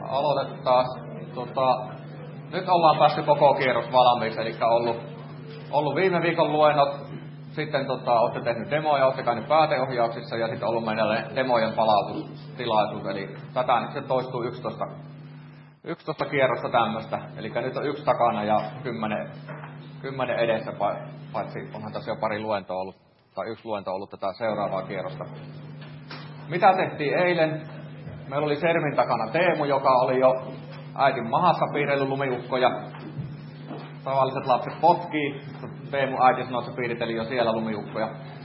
Aloitetaan. Nyt ollaan päästy koko kierros valmiiksi, eli ollut viime viikon luennot, sitten olette tehnyt demoja, olette käynyt pääteohjauksissa ja sitten ollut meillä demojen palautustilaisuus, eli tätä nyt se toistuu 11 kierrosta tämmöistä, eli nyt on 1 takana ja 10 edessä, paitsi onhan tässä jo pari luentoa ollut, tai 1 luento ollut tätä seuraavaa kierrosta. Mitä tehtiin eilen? Meillä oli sermin takana Teemu, joka oli jo äitin mahassa piirrellyt lumiukkoja. Tavalliset lapset potkii. Teemu äiti sanoi, että se piiriteli jo siellä lumiukkoja.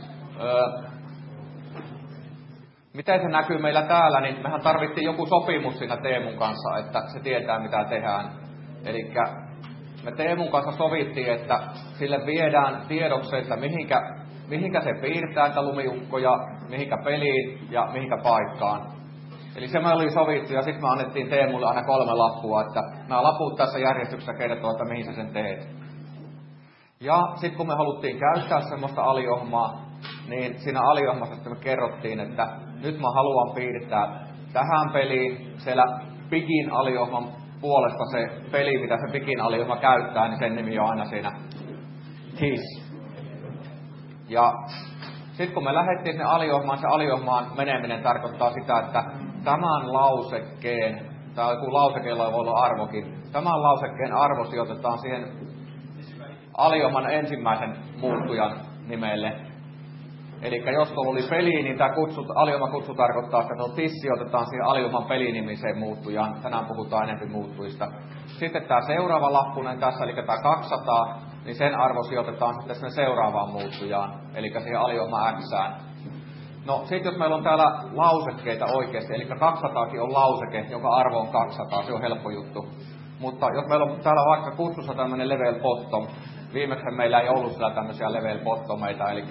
Miten se näkyy meillä täällä, niin mehän tarvittiin joku sopimus siinä Teemun kanssa, että se tietää mitä tehdään. Elikkä me Teemun kanssa sovittiin, että sille viedään tiedoksi, että mihinkä se piirtää niitä lumiukkoja, mihinkä peliin ja mihinkä paikkaan. Eli se me oli sovittu ja sitten me annettiin Teemulle aina 3 lappua, että nämä laput tässä järjestyksessä kertoo, että mihin sä sen teet. Ja sitten kun me haluttiin käyttää semmoista aliohmaa, niin siinä aliohmassa sitten me kerrottiin, että nyt mä haluan piirtää tähän peliin siellä Pigin aliohman puolesta se peli, mitä se Pigin aliohma käyttää, niin sen nimi on aina siinä TIS. Ja sitten kun me lähdettiin sinne aliohmaan, se aliohmaan meneminen tarkoittaa sitä, että tämän lausekkeen, tai joku lausekkeella voi olla arvokin, tämän lausekkeen arvo sijoitetaan siihen aliohman ensimmäisen muuttujan nimelle. Eli jos tuolla oli peli, niin tämä aliohman kutsu tarkoittaa, että tuo TIS sijoitetaan siihen aliohman pelinimiseen muuttujaan. Tänään puhutaan enemmän muuttujista. Sitten tämä seuraava lappunen tässä, eli tämä 200, niin sen arvo sijoitetaan sitten sinne seuraavaan muuttujaan, eli siihen aliohma X:ään. No sitten jos meillä on täällä lausekkeita oikeasti, eli 200kin on lauseke, jonka arvo on 200, se on helppo juttu. Mutta jos meillä on täällä vaikka kutsussa tämmöinen level bottom, viimeksi meillä ei ollut siellä tämmöisiä level bottomeita, eli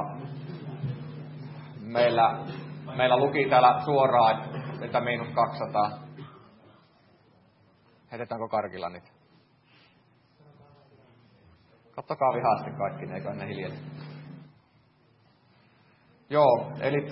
meillä luki täällä suoraan, että -200. Heitetäänkö karkilla niitä? Kattokaa vihaasti kaikki, ne eikä ne hiljaisesti. Joo, eli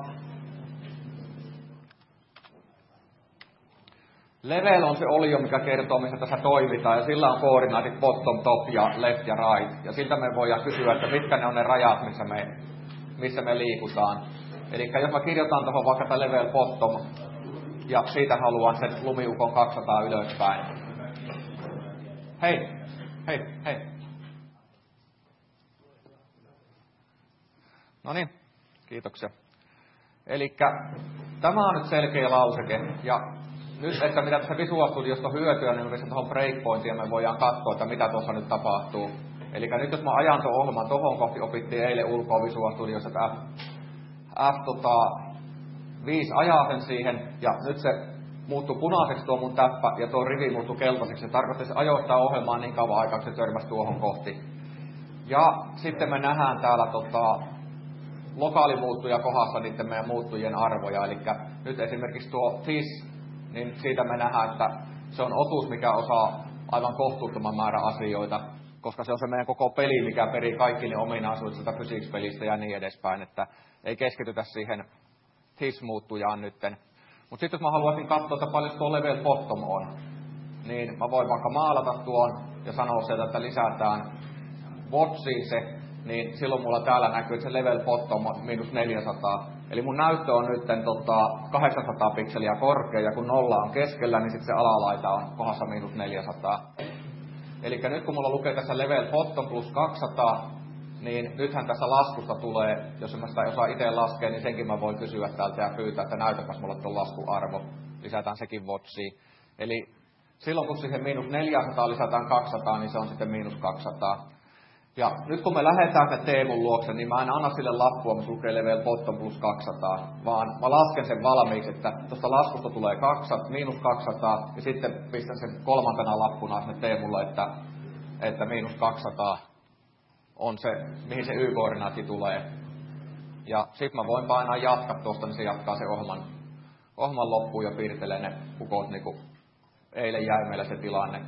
level on se olio, mikä kertoo, missä tässä toimitaan, ja sillä on koordinaatit bottom, top ja left ja right. Ja siltä me voidaan kysyä, että mitkä ne on ne rajat, missä me liikutaan. Eli jos mä kirjoitan tuohon vaikka tämä level bottom, ja siitä haluan sen lumiukon 200 ylöspäin. Hei. No niin, kiitoksia. Elikkä tämä on nyt selkeä lauseke, ja nyt, että mitä tässä Visual Studiosta hyötyä, niin me pistän tuohon breakpointiin ja me voidaan katsoa, että mitä tuossa nyt tapahtuu. Eli nyt jos mä ajan tuon ohjelman tohon kohti, opittiin eilen ulkoa Visual Studiossa, että F5 ajaa sen siihen, ja nyt se muuttuu punaiseksi tuo mun täppä, ja tuo rivi muuttuu keltaiseksi. Se tarkoittaa, että se ajoittaa ohjelmaa niin kauan aikaa, että se törmäsi tuohon kohti. Ja sitten me nähdään täällä lokaalimuuttuja kohdassa niiden meidän muuttujien arvoja. Eli nyt esimerkiksi tuo TIS, niin siitä me nähdään, että se on osuus, mikä osaa aivan kohtuuttoman määrä asioita, koska se on se meidän koko peli, mikä perii kaikki ne ominaisuudet sitä physics-pelistä ja niin edespäin, että ei keskitytä siihen TIS-muuttujaan nytten. Mutta sitten jos mä haluaisin katsoa, että paljon tuo level bottom on, niin mä voin vaikka maalata tuon ja sanoa sieltä, että lisätään watchiin se, niin silloin mulla täällä näkyy, että se level bottom on -400. Eli mun näyttö on nyt 800 pikseliä korkea, ja kun 0 on keskellä, niin sitten se alalaita on kohdassa -400. Eli nyt kun mulla lukee tässä level bottom +200, niin nythän tässä laskusta tulee, jos mä sitä osaa itse laskea, niin senkin mä voin kysyä täältä ja pyytää, että näytäpäs mulle tuon laskuarvo. Lisätään sekin watchiin. Eli silloin kun siihen -400 lisätään 200, niin se on sitten -200. Ja nyt kun me lähdetään sen Teemun luokse, niin mä en anna sille lappua, missä lukee level bottom +200, vaan mä lasken sen valmiiksi, että tuosta laskusta tulee -200, ja sitten pistän sen 3. lappuna sinne Teemulle, että -200 on se, mihin se Y-koordinaatti tulee. Ja sitten mä voin painaa jatkaa tuosta, niin se jatkaa se ohjelman loppuun ja piirtelee ne kukot, niin kuin eilen jäi meillä se tilanne.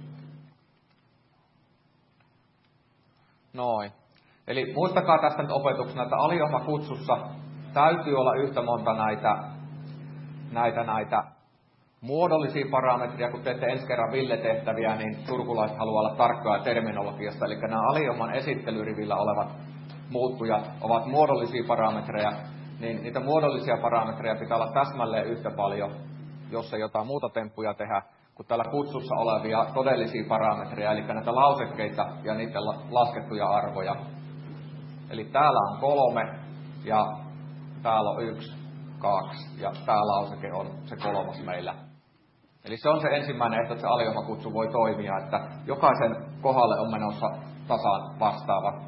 Noin. Eli muistakaa tästä nyt opetuksena, että aliohmakutsussa täytyy olla yhtä monta näitä muodollisia parametreja, kun teette ensi kerran Ville-tehtäviä, niin turkulaiset haluaa olla tarkkaa terminologiasta. Eli nämä alioman esittelyrivillä olevat muuttujat ovat muodollisia parametreja, niin niitä muodollisia parametreja pitää olla täsmälleen yhtä paljon, jos ei jotain muuta temppuja tehdä, kuin täällä kutsussa olevia todellisia parametreja, eli näitä lausekkeita ja niiden laskettuja arvoja. Eli täällä on 3 ja täällä on 1, 2 ja tämä lauseke on se 3 meillä. Eli se on se ensimmäinen ehto, että se aliomakutsu voi toimia, että jokaisen kohdalle on menossa tasan vastaava.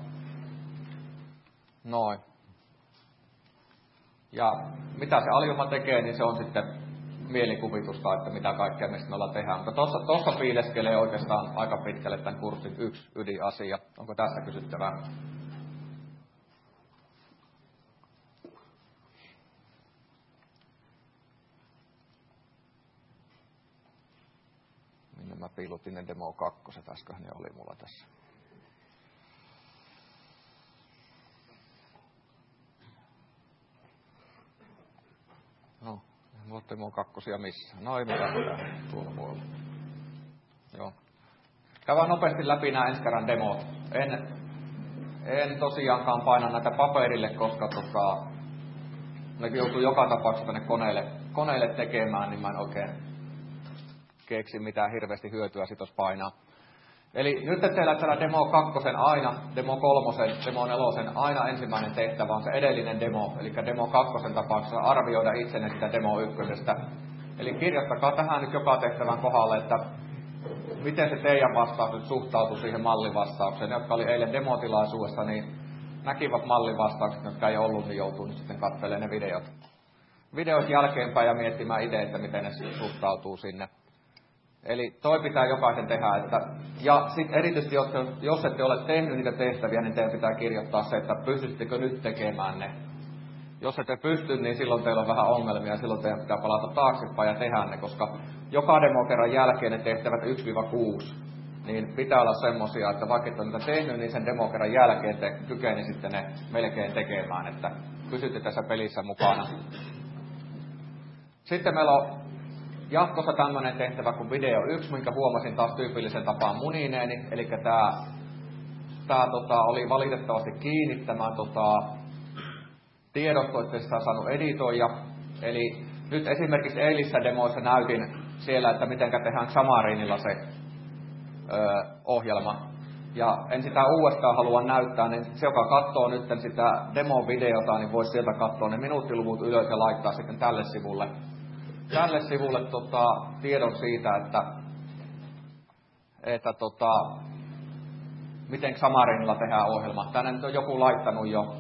Noin. Ja mitä se alioma tekee, niin se on sitten mielikuvitusta, että mitä kaikkea mistä me ollaan tehdään. Mutta tuossa piileskelee oikeastaan aika pitkälle tämän kurssin yksi ydinasia. Onko tässä kysyttävää? Minne mä piilutin ne demo 2, äsken ne oli mulla tässä. No, en ole demo 2 missään. No ei mitään, tuolla voi olla. Joo. Käydään nopeasti läpi nämä ensi kerran demot. En tosiaankaan paina näitä paperille, koska ne joutuu joka tapauksessa tänne koneelle tekemään, niin mä en oikein keksi mitään hirveästi hyötyä sit jos painaa. Eli nyt teillä täällä demo 2 aina, demo 3, demo 4 aina ensimmäinen tehtävä on se edellinen demo, eli demo 2 tapauksessa arvioida itsenne sitä demo 1. Eli kirjoittakaa tähän nyt joka tehtävän kohdalle, että miten se teidän vastaus nyt suhtautuu siihen mallivastaukseen. Ne, jotka oli eilen demotilaisuudessa, niin näkivät mallivastaukset, jotka ei ollut, niin joutuu nyt sitten katselemaan ne videot jälkeenpäin ja miettimään itse, että miten ne suhtautuu sinne. Eli toi pitää jokaisen tehdä, ja sitten erityisesti, jos ette ole tehnyt niitä tehtäviä, niin teidän pitää kirjoittaa se, että pystyttekö nyt tekemään ne. Jos ette pysty, niin silloin teillä on vähän ongelmia, silloin teidän pitää palata taaksepäin ja tehdä ne, koska joka demokerran jälkeen ne tehtävät 1-6, niin pitää olla semmosia, että vaikka et ole niitä tehnyt, niin sen demokerran jälkeen te kykenisitte ne melkein tekemään, että pysytte tässä pelissä mukana. Sitten meillä on jatkossa tämmöinen tehtävä kuin video 1, minkä huomasin taas tyypillisen tapaan munineeni. Eli tää oli valitettavasti kiinni tämä tiedosto, että sitä on saanut editoida. Eli nyt esimerkiksi eilissä demoissa näytin siellä, että miten tehdään Xamarinilla se ohjelma. Ja en sitä uudestaan halua näyttää, niin se, joka katsoo nyt sitä demo-videota, niin voisi sieltä katsoa ne minuuttiluvut ylös ja laittaa sitten tälle sivulle tiedon siitä, että miten Xamarinilla tehdään ohjelma. Tänne nyt on joku laittanut jo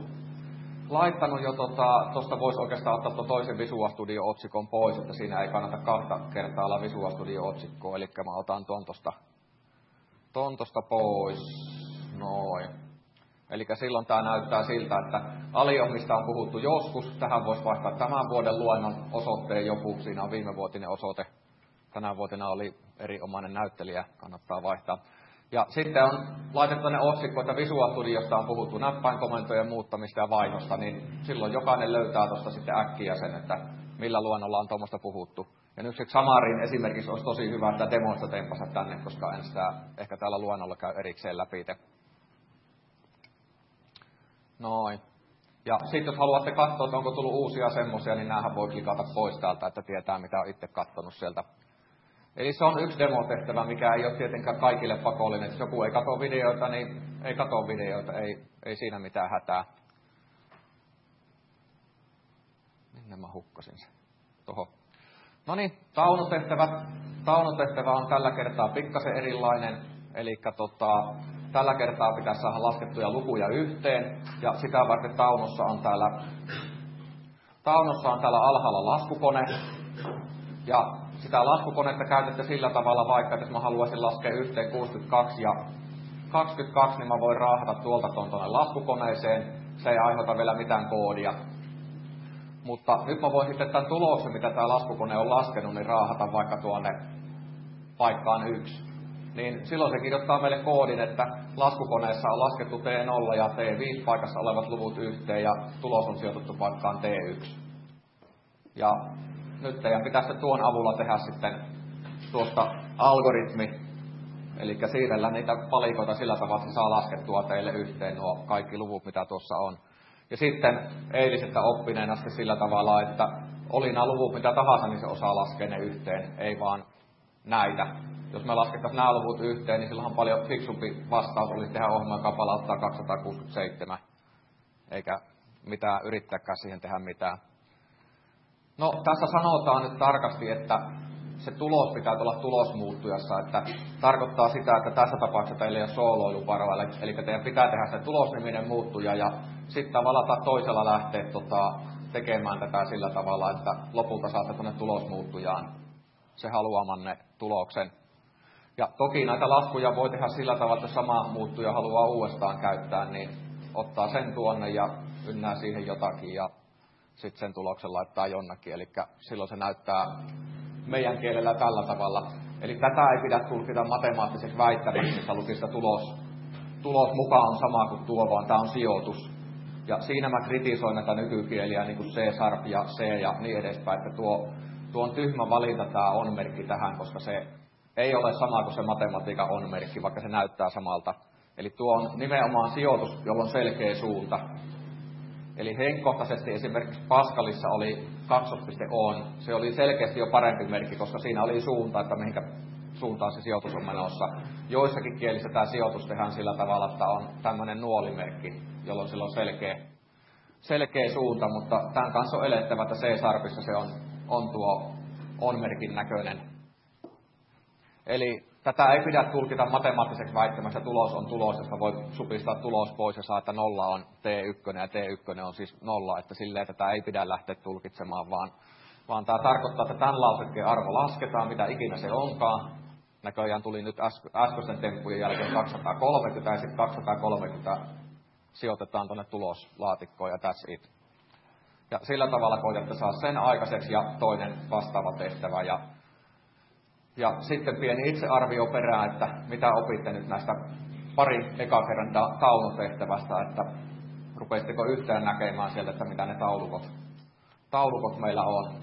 tuosta voisi oikeastaan ottaa tuon toisen Visual Studio-otsikon pois, että siinä ei kannata 2 kertaa olla Visual Studio-otsikkoa, eli mä otan ton tosta pois, noin. Eli silloin tämä näyttää siltä, että aliommista on puhuttu joskus. Tähän voisi vaihtaa tämän vuoden luennon osoitteen joku. Siinä on viimevuotinen osoite. Tänä vuotena oli erinomainen näyttelijä. Kannattaa vaihtaa. Ja sitten on laitettu ne otsikko, että Visual Studiosta on puhuttu näppäinkomentojen muuttamista ja vaihdosta. Niin silloin jokainen löytää tuosta sitten äkkiä sen, että millä luennolla on tuommoista puhuttu. Ja nyt se Xamarin esimerkiksi olisi tosi hyvä, että demoista tempasa tänne, koska en sitä ehkä täällä luennolla käy erikseen läpi. Noin. Ja sitten jos haluatte katsoa, että onko tullut uusia semmoisia, niin näähän voi klikata pois täältä, että tietää mitä on itse katsonut sieltä. Eli se on yksi demotehtävä, mikä ei ole tietenkään kaikille pakollinen. Jos joku ei katso videoita, niin ei katso videoita, ei siinä mitään hätää. Minne mä hukkasin sen? Toho. No niin, taunutehtävä on tällä kertaa pikkasen erilainen. Eli tällä kertaa pitäisi saada laskettuja lukuja yhteen, ja sitä varten taunossa on täällä alhaalla laskukone, ja sitä laskukonetta käytätte sillä tavalla vaikka, että jos mä haluaisin laskea yhteen 62 ja 22, niin mä voin raahata tuolta tuonne laskukoneeseen, se ei aiheuta vielä mitään koodia. Mutta nyt mä voin sitten tämän tuloksen, mitä tämä laskukone on laskenut, niin raahata vaikka tuonne paikkaan 1. Niin silloin se kirjoittaa meille koodin, että laskukoneessa on laskettu T0 ja T5 paikassa olevat luvut yhteen ja tulos on sijoitettu paikkaan T1. Ja nyt teidän pitäisi tuon avulla tehdä sitten tuosta algoritmi, eli siirrellä niitä palikoita sillä tavalla, että se saa laskettua teille yhteen nuo kaikki luvut, mitä tuossa on. Ja sitten eilisestä oppineena sitten sillä tavalla, että oli nämä luvut mitä tahansa, niin se osaa laskea ne yhteen, ei vaan näitä. Jos me laskettaisiin nämä luvut yhteen, niin silloinhan paljon fiksumpi vastaus olisi tehdä ohjelma, joka palauttaa 267, eikä mitään yrittääkään siihen tehdä mitään. No, tässä sanotaan nyt tarkasti, että se tulos pitää olla tulosmuuttujassa, että tarkoittaa sitä, että tässä tapauksessa teillä ei ole sooloiluvaroa, eli teidän pitää tehdä se tulosniminen muuttuja ja sitten tavallaan toisella lähteä tekemään tätä sillä tavalla, että lopulta saatte tuonne tulosmuuttujaan se haluamanne tuloksen. Ja toki näitä laskuja voi tehdä sillä tavalla, että sama muuttuja haluaa uudestaan käyttää, niin ottaa sen tuonne ja ynnää siihen jotakin ja sitten sen tuloksen laittaa jonnekin. Eli silloin se näyttää meidän kielellä tällä tavalla. Eli tätä ei pidä tulkita matemaattiseksi väittämäksi, missä lukisi, että tulos mukaan on sama kuin tuo, vaan tämä on sijoitus. Ja siinä mä kritisoin näitä nykykieliä, niin kuin C-sharp ja C ja niin edespäin, että tuo on tyhmä valinta tämä on-merkki tähän, koska se ei ole sama kuin se matematiikan on-merkki, vaikka se näyttää samalta. Eli tuo on nimenomaan sijoitus, jolla on selkeä suunta. Eli henkkohtaisesti esimerkiksi Pascalissa oli kaksospiste-on. Se oli selkeästi jo parempi merkki, koska siinä oli suunta, että mihinkä suuntaan se sijoitus on menossa. Joissakin kielissä tämä sijoitus tehdään sillä tavalla, että on tämmöinen nuolimerkki, jolloin sillä on selkeä suunta, mutta tämän kanssa on elettävä, että C-sharpissa se on tuo on-merkin näköinen. Eli tätä ei pidä tulkita matemaattiseksi väittämässä, että tulos on tulos, josta voi supistaa tulos pois ja saa, että 0 on T1 ja T1 on siis 0, että silleen tätä ei pidä lähteä tulkitsemaan, vaan tämä tarkoittaa, että tämän lausekkeen arvo lasketaan, mitä ikinä se onkaan. Näköjään tuli nyt äskeisen temppujen jälkeen 230 ja sitten 230 sijoitetaan tuonne tuloslaatikkoon ja that's it. Ja sillä tavalla koitatte saa sen aikaiseksi ja toinen vastaava tehtävä. Ja sitten pieni itsearvio perään, että mitä opitte nyt näistä pari ekakerran taulutehtävästä, että rupesitteko yhtään näkemään sieltä, että mitä ne taulukot meillä on.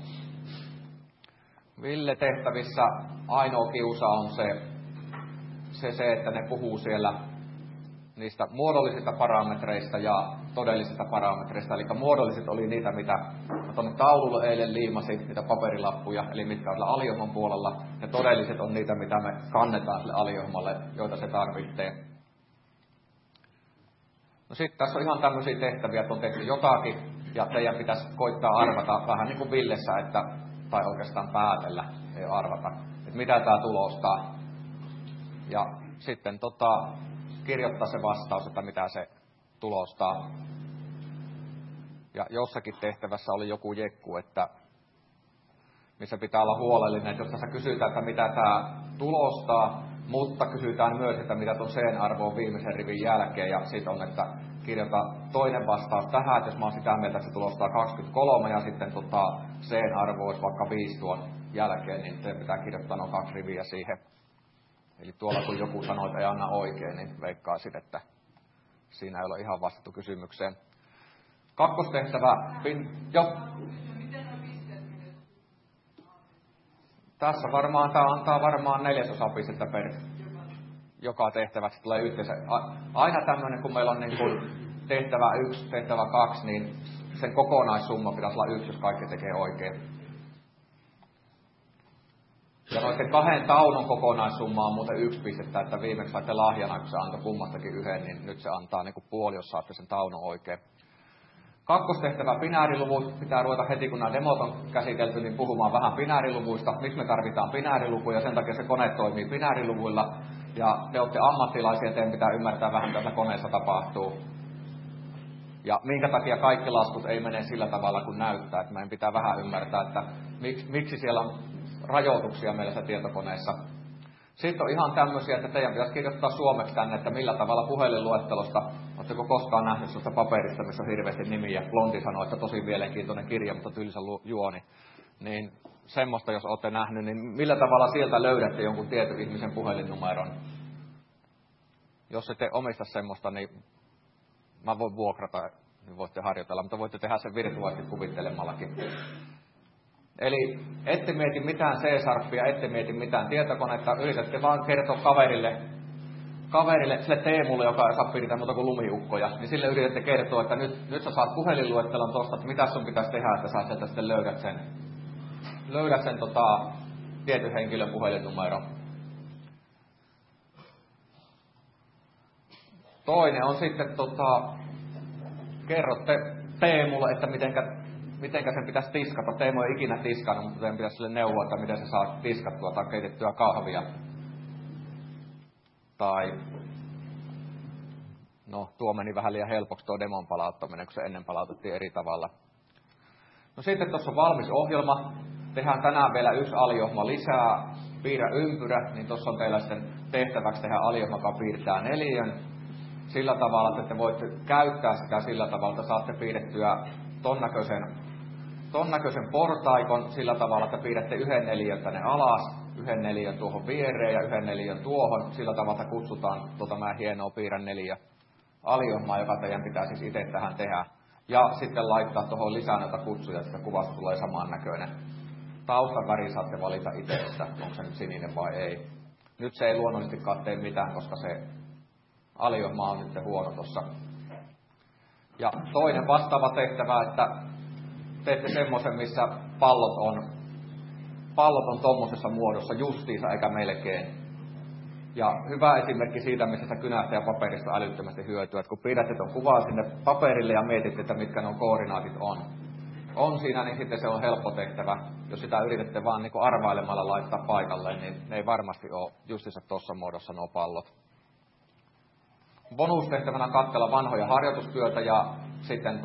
Ville tehtävissä ainoa kiusa on se, että ne puhuu siellä niistä muodollisista parametreista ja todellisista parametreista. Eli muodolliset oli niitä, mitä tuonne taululle eilen liimasin, niitä paperilappuja, eli mitkä on sillä aliohman puolella. Ja todelliset on niitä, mitä me kannetaan sille aliohmalle, joita se tarvitsee. No sitten tässä on ihan tämmöisiä tehtäviä, että on tehty jotakin, ja teidän pitäisi koittaa arvata vähän niin kuin Villessä, tai oikeastaan päätellä, ei arvata, että mitä tämä tulostaa. Ja sitten kirjoittaa se vastaus, että mitä se tulostaa. Ja jossakin tehtävässä oli joku jekku, että missä pitää olla huolellinen, että jos tässä kysytään, että mitä tämä tulostaa, mutta kysytään myös, että mitä tuon C-arvo on viimeisen rivin jälkeen, ja sitten on, että kirjoita toinen vastaus tähän, että jos mä oon sitä mieltä, että se tulostaa 23, ja sitten C-arvo olisi vaikka 5 tuon jälkeen, niin te pitää kirjoittaa noin 2 riviä siihen. Eli tuolla kun joku sanoo, että ei anna oikein, niin veikkaisin, että siinä ei ole ihan vastattu kysymykseen. Kakkostehtävä. Tässä varmaan tämä antaa varmaan 4 pistettä per joka tehtäväksi tulee yhteensä. Aina tämmöinen, kun meillä on niin kuin tehtävä 1, tehtävä 2, niin sen kokonaissumma pitäisi olla 1, jos kaikki tekee oikein. Ja noiden 2 taulun kokonaissumma on muuten 1 pistettä, että viimeksi saitte lahjana, kun se antoi kummastakin 1, niin nyt se antaa niin kuin puoli, jos saatte sen taulun oikein. Kakkostehtävä binääriluvut. Pitää ruveta heti, kun nämä demot on käsitelty, niin puhumaan vähän binääriluvuista. Miksi me tarvitaan binäärilukuja? Sen takia se kone toimii binääriluvuilla. Ja te olette ammattilaisia, teidän pitää ymmärtää vähän, mitä koneessa tapahtuu. Ja minkä takia kaikki laskut ei mene sillä tavalla, kun näyttää. Että meidän pitää vähän ymmärtää, että miksi siellä on rajoituksia meillä tietokoneessa. Sitten on ihan tämmöisiä, että teidän pitäisi kirjoittaa suomeksi tänne, että millä tavalla puhelinluettelosta, oletteko koskaan nähnyt sellaista paperista, missä on hirveästi nimiä. Blondi sanoi, että tosi mielenkiintoinen kirja, mutta tylsä juoni. Niin semmoista, jos olette nähnyt, niin millä tavalla sieltä löydätte jonkun tietyn ihmisen puhelinnumeron? Jos ette omista semmoista, niin mä voin vuokrata, niin voitte harjoitella, mutta voitte tehdä sen virtuaalisesti kuvittelemallakin. Eli ette mieti mitään C-sharpia, ette mieti mitään tietokonetta, yritätte vaan kertoa kaverille, sille Teemulle, joka ei saa piirtää muuta kuin lumiukkoja, niin sille yritätte kertoa, että nyt sä saat puhelinluettelon tosta, että mitä sun pitäisi tehdä, että sä sieltä sitten löydät sen tietyn henkilön puhelinnumero. Toinen on sitten, kerrotte Teemulle, että mitenkä sen pitäisi tiskata. Teemu ei ikinä tiskannut, mutta teidän pitäisi sille neuvoa, että miten se saa tiskattua tai keitettyä kahvia. Tai, no tuo meni vähän liian helpoksi tuo demon palauttaminen, kun se ennen palautettiin eri tavalla. No sitten tuossa on valmis ohjelma. Tehdään tänään vielä yksi aliohjelma lisää. Piirrä ympyrä, niin tuossa on teillä sitten tehtäväksi tehdä aliohjelma, joka piirtää neliön. Sillä tavalla, että te voitte käyttää sitä sillä tavalla, että saatte piirrettyä ton näköisen portaikon sillä tavalla, että piirrätte yhden neliön tänne alas, yhden neliön tuohon viereen ja yhden neliön tuohon. Sillä tavalla, että kutsutaan mä hienoa piirrän neliö aliohjelmaa, joka teidän pitää siis itse tähän tehdä. Ja sitten laittaa tuohon lisää näitä kutsuja, että kuvasta tulee samannäköinen. Taustaväri saatte valita itse, että onko se nyt sininen vai ei. Nyt se ei luonnollisestikaan tee mitään, koska se aliohjelma on nyt huono tuossa. Ja toinen vastaava tehtävä, että teette semmoisen, missä pallot on tommosessa muodossa justiinsa eikä melkein. Ja hyvä esimerkki siitä, missä sitä kynästä ja paperista älyttömästi hyötyä, että kun pidätte tuon kuvaa sinne paperille ja mietitte, että mitkä nuo koordinaatit on siinä, niin sitten se on helppo tehtävä. Jos sitä yritätte vaan niin kuin arvailemalla laittaa paikalle, niin ne ei varmasti ole justiinsa tuossa muodossa nuo pallot. Bonustehtävänä katsella vanhoja harjoitustyötä ja sitten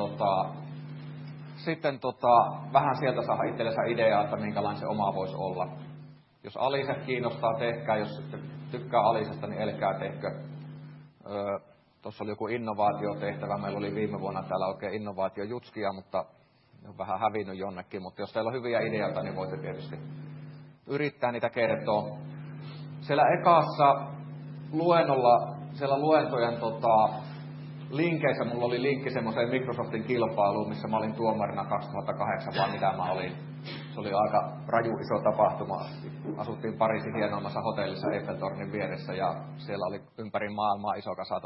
vähän sieltä saada itsellensä ideaa, että minkälainen se oma voisi olla. Jos aliset kiinnostaa, tehkää. Jos tykkää alisesta, niin älkää tehkö. Tuossa oli joku innovaatiotehtävä. Meillä oli viime vuonna täällä oikein innovaatiojutskia, mutta on vähän hävinnyt jonnekin. Mutta jos teillä on hyviä ideoita, niin voitte tietysti yrittää niitä kertoa. Siellä ekassa luennolla, siellä luentojen linkeissä mulla oli linkki semmoiseen Microsoftin kilpailuun, missä mä olin tuomarina 2008, vaan mitä mä olin. Se oli aika raju iso tapahtuma. Asuttiin Pariisin hienoimmassa hotellissa Eiffeltornin vieressä ja siellä oli ympäri maailmaa iso kasa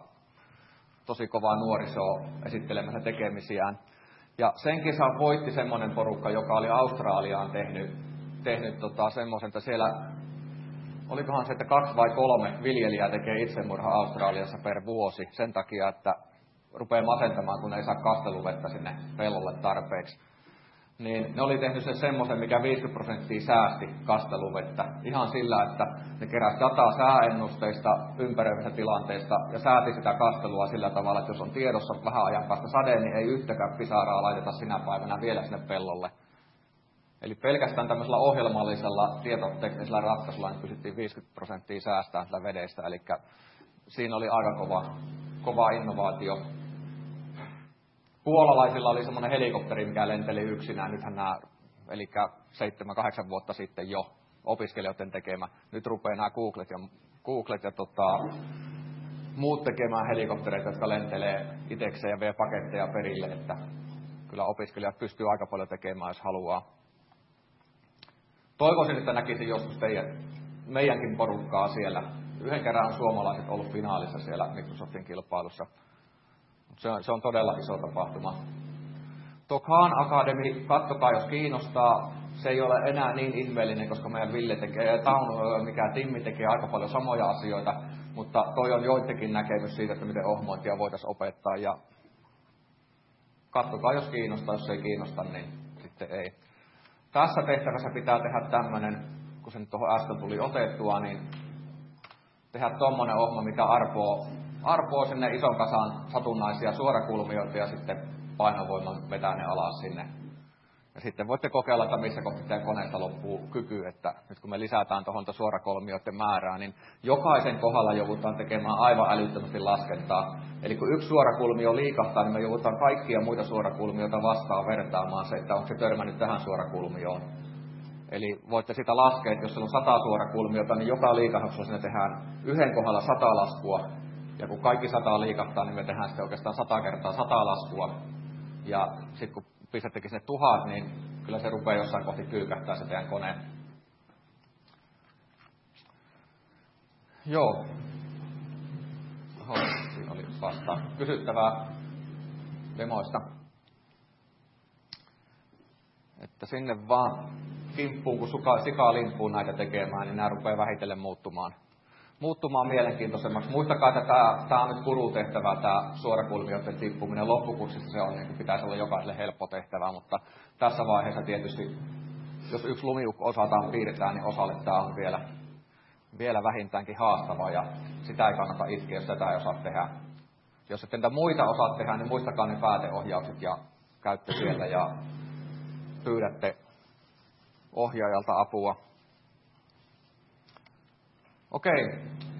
tosi kovaa nuorisoa esittelemässä tekemisiään. Ja sen kisan voitti semmoinen porukka, joka oli Australiaan tehnyt semmoisen, että siellä olikohan se, että 2 vai 3 viljelijää tekee itsemurhaa Australiassa per vuosi sen takia, että rupeaa masentamaan, kun ei saa kasteluvettä sinne pellolle tarpeeksi. Niin ne oli tehnyt sen semmoisen, mikä 50% säästi kasteluvettä. Ihan sillä, että ne keräsi dataa sääennusteista, ympäröivistä tilanteista ja sääti sitä kastelua sillä tavalla, että jos on tiedossa vähän ajan päästä sade, niin ei yhtäkään pisaraa laiteta sinä päivänä vielä sinne pellolle. Eli pelkästään tämmöisellä ohjelmallisella tietoteknisellä ratkaisulla niin pystyttiin 50% säästämään tätä vedestä. Eli siinä oli aika kova innovaatio. Puolalaisilla oli semmoinen helikopteri, mikä lenteli yksinään. Nythän nämä, eli 7-8 vuotta sitten jo opiskelijoiden tekemä. Nyt rupeaa nämä Googlet ja muut tekemään helikoptereita, jotka lentelee itsekseen ja vie paketteja perille. Että kyllä opiskelijat pystyy aika paljon tekemään, jos haluaa. Toivoisin, että näkisin joskus meidänkin porukkaa siellä. Yhden kerran on suomalaiset ollut finaalissa siellä Microsoftin kilpailussa. Se on todella iso tapahtuma. Tuo Khan Academy, katsokaa jos kiinnostaa. Se ei ole enää niin ihmeellinen, koska meidän Ville tekee, mikä Timmi tekee aika paljon samoja asioita. Mutta toi on joidenkin näkemys siitä, että miten ohmointia voitaisiin opettaa. Ja katsokaa jos kiinnostaa, jos ei kiinnosta, niin sitten ei. Tässä tehtävässä pitää tehdä tämmöinen, kun se nyt tuohon äsken tuli otettua, niin tehdä tommonen ohjelma, mikä arpoo sinne ison kasan satunnaisia suorakulmioita ja sitten painovoiman vetää ne alas sinne. Ja sitten voitte kokeilla, että missä kohti teidän koneesta loppuu kyky, että nyt kun me lisätään tuohon suorakolmioiden määrää, niin jokaisen kohdalla joudutaan tekemään aivan älyttömästi laskentaa. Eli kun yksi suorakulmio liikahtaa, niin me joudutaan kaikkia muita suorakulmioita vastaan vertaamaan se, että onko se törmännyt tähän suorakulmioon. Eli voitte sitä laskea, että jos siellä on 100 suorakulmiota, niin joka liikahduksella sinne tehdään yhden kohdalla 100 laskua. Ja kun kaikki 100 liikahtaa, niin me tehdään sitten oikeastaan 100 kertaa 100 laskua. Ja sitten kun pistättekin sinne 1000, niin kyllä se rupeaa jossain kohti kylkähtää se teidän kone. Joo. Siinä oli vasta kysyttävää demoista. Että sinne vaan kimppuun, kun sikaa limppuun näitä tekemään, niin nämä rupeaa vähitellen muuttumaan mielenkiintoisemmaksi. Muistakaa, että tämä on nyt gurutehtävä, tämä suorakulmijoiden tippuminen. Loppukurssissa se on, niin pitäisi olla jokaiselle helppo tehtävä, mutta tässä vaiheessa tietysti, jos yksi lumiukko osataan piirtää, niin osalle tämä on vielä vähintäänkin haastava, ja sitä ei kannata itkeä, jos tätä ei osaa tehdä. Jos ette niitä muita osaa tehdä, niin muistakaa ne pääteohjaukset ja käytte siellä ja pyydätte ohjaajalta apua. Okei.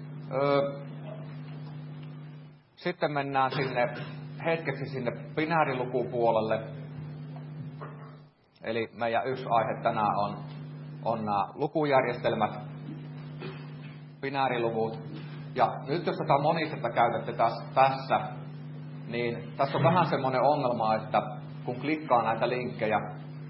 Sitten mennään hetkeksi sinne binäärilukupuolelle. Eli meidän yksi aihe tänään on nämä lukujärjestelmät, binääriluvut. Ja nyt jos tätä monistetta käytätte tässä, niin tässä on vähän semmoinen ongelma, että kun klikkaa näitä linkkejä,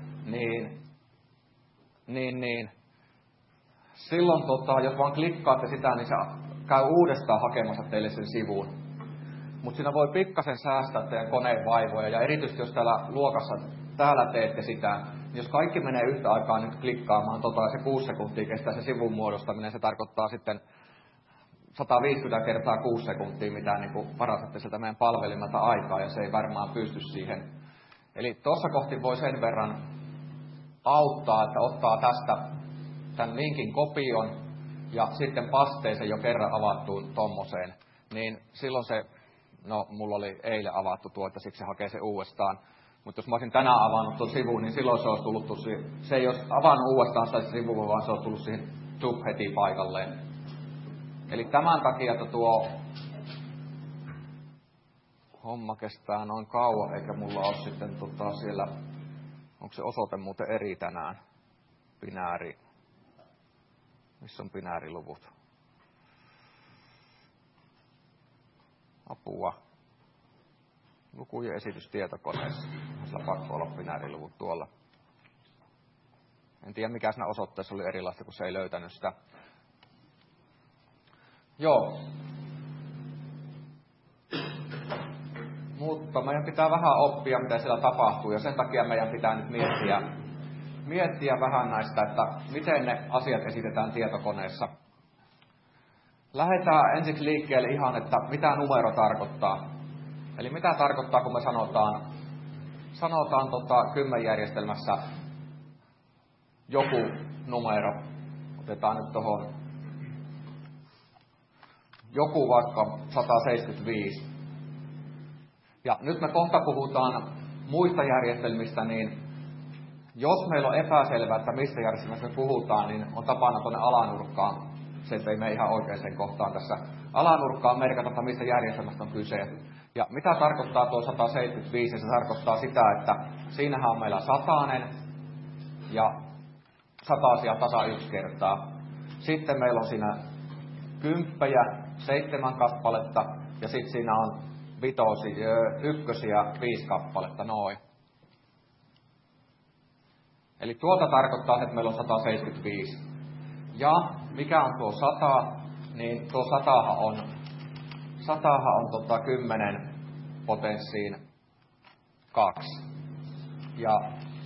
niin silloin jos vaan klikkaatte sitä, niin se käy uudestaan hakemassa teille sen sivun. Mutta siinä voi pikkasen säästää teidän koneen vaivoja, ja erityisesti jos täällä luokassa teette sitä, niin jos kaikki menee yhtä aikaa nyt klikkaamaan, se 6 sekuntia kestää se sivun muodostaminen, se tarkoittaa sitten 150 kertaa 6 sekuntia, mitä niin varastatte sieltä meidän palvelimelta aikaa, ja se ei varmaan pysty siihen. Eli tuossa kohti voi sen verran auttaa, että ottaa tästä tämän linkin kopion ja sitten pastee sen jo kerran avattuun tommoseen. Niin silloin mulla oli eilen avattu että siksi se hakee se uudestaan. Mutta jos mä olisin tänään avannut tuon sivun, niin silloin se olisi tullut se ei olisi avannut uudestaan sitä sivua, vaan se olisi tullut siihen heti paikalleen. Eli tämän takia, että tuo homma kestää noin kauan, eikä mulla ole sitten siellä, onko se osoite muuten eri tänään, binääri. Missä on binääriluvut? Apua. Lukujen esitys tietokoneessa. Sillä pakko olla binääriluvut tuolla. En tiedä mikä siinä osoitteessa oli erilaista, kun se ei löytänyt sitä. Joo. Mutta meidän pitää vähän oppia, mitä siellä tapahtuu, ja sen takia meidän pitää nyt miettiä vähän näistä, että miten ne asiat esitetään tietokoneessa. Lähdetään ensiksi liikkeelle ihan, että mitä numero tarkoittaa. Eli mitä tarkoittaa, kun me sanotaan kymmenjärjestelmässä joku numero. Otetaan nyt tuohon joku vaikka 175. Ja nyt me kohta puhutaan muista järjestelmistä, niin jos meillä on epäselvää, että mistä järjestelmästä me puhutaan, niin on tapana tuonne alanurkkaan, se ei mene ihan oikeaan kohtaan tässä, alanurkkaan merkata, että mistä järjestelmästä on kyse. Ja mitä tarkoittaa tuo 175? Se tarkoittaa sitä, että siinähän on meillä 100 ja 100 tasa 1 kertaa. Sitten meillä on siinä 10, 7 kappaletta, ja sitten siinä on 1 ja 5 kappaletta, noin. Eli tuota tarkoittaa, että meillä on 175. Ja mikä on tuo 100? Niin tuo 100 on 10 potenssiin 2. Ja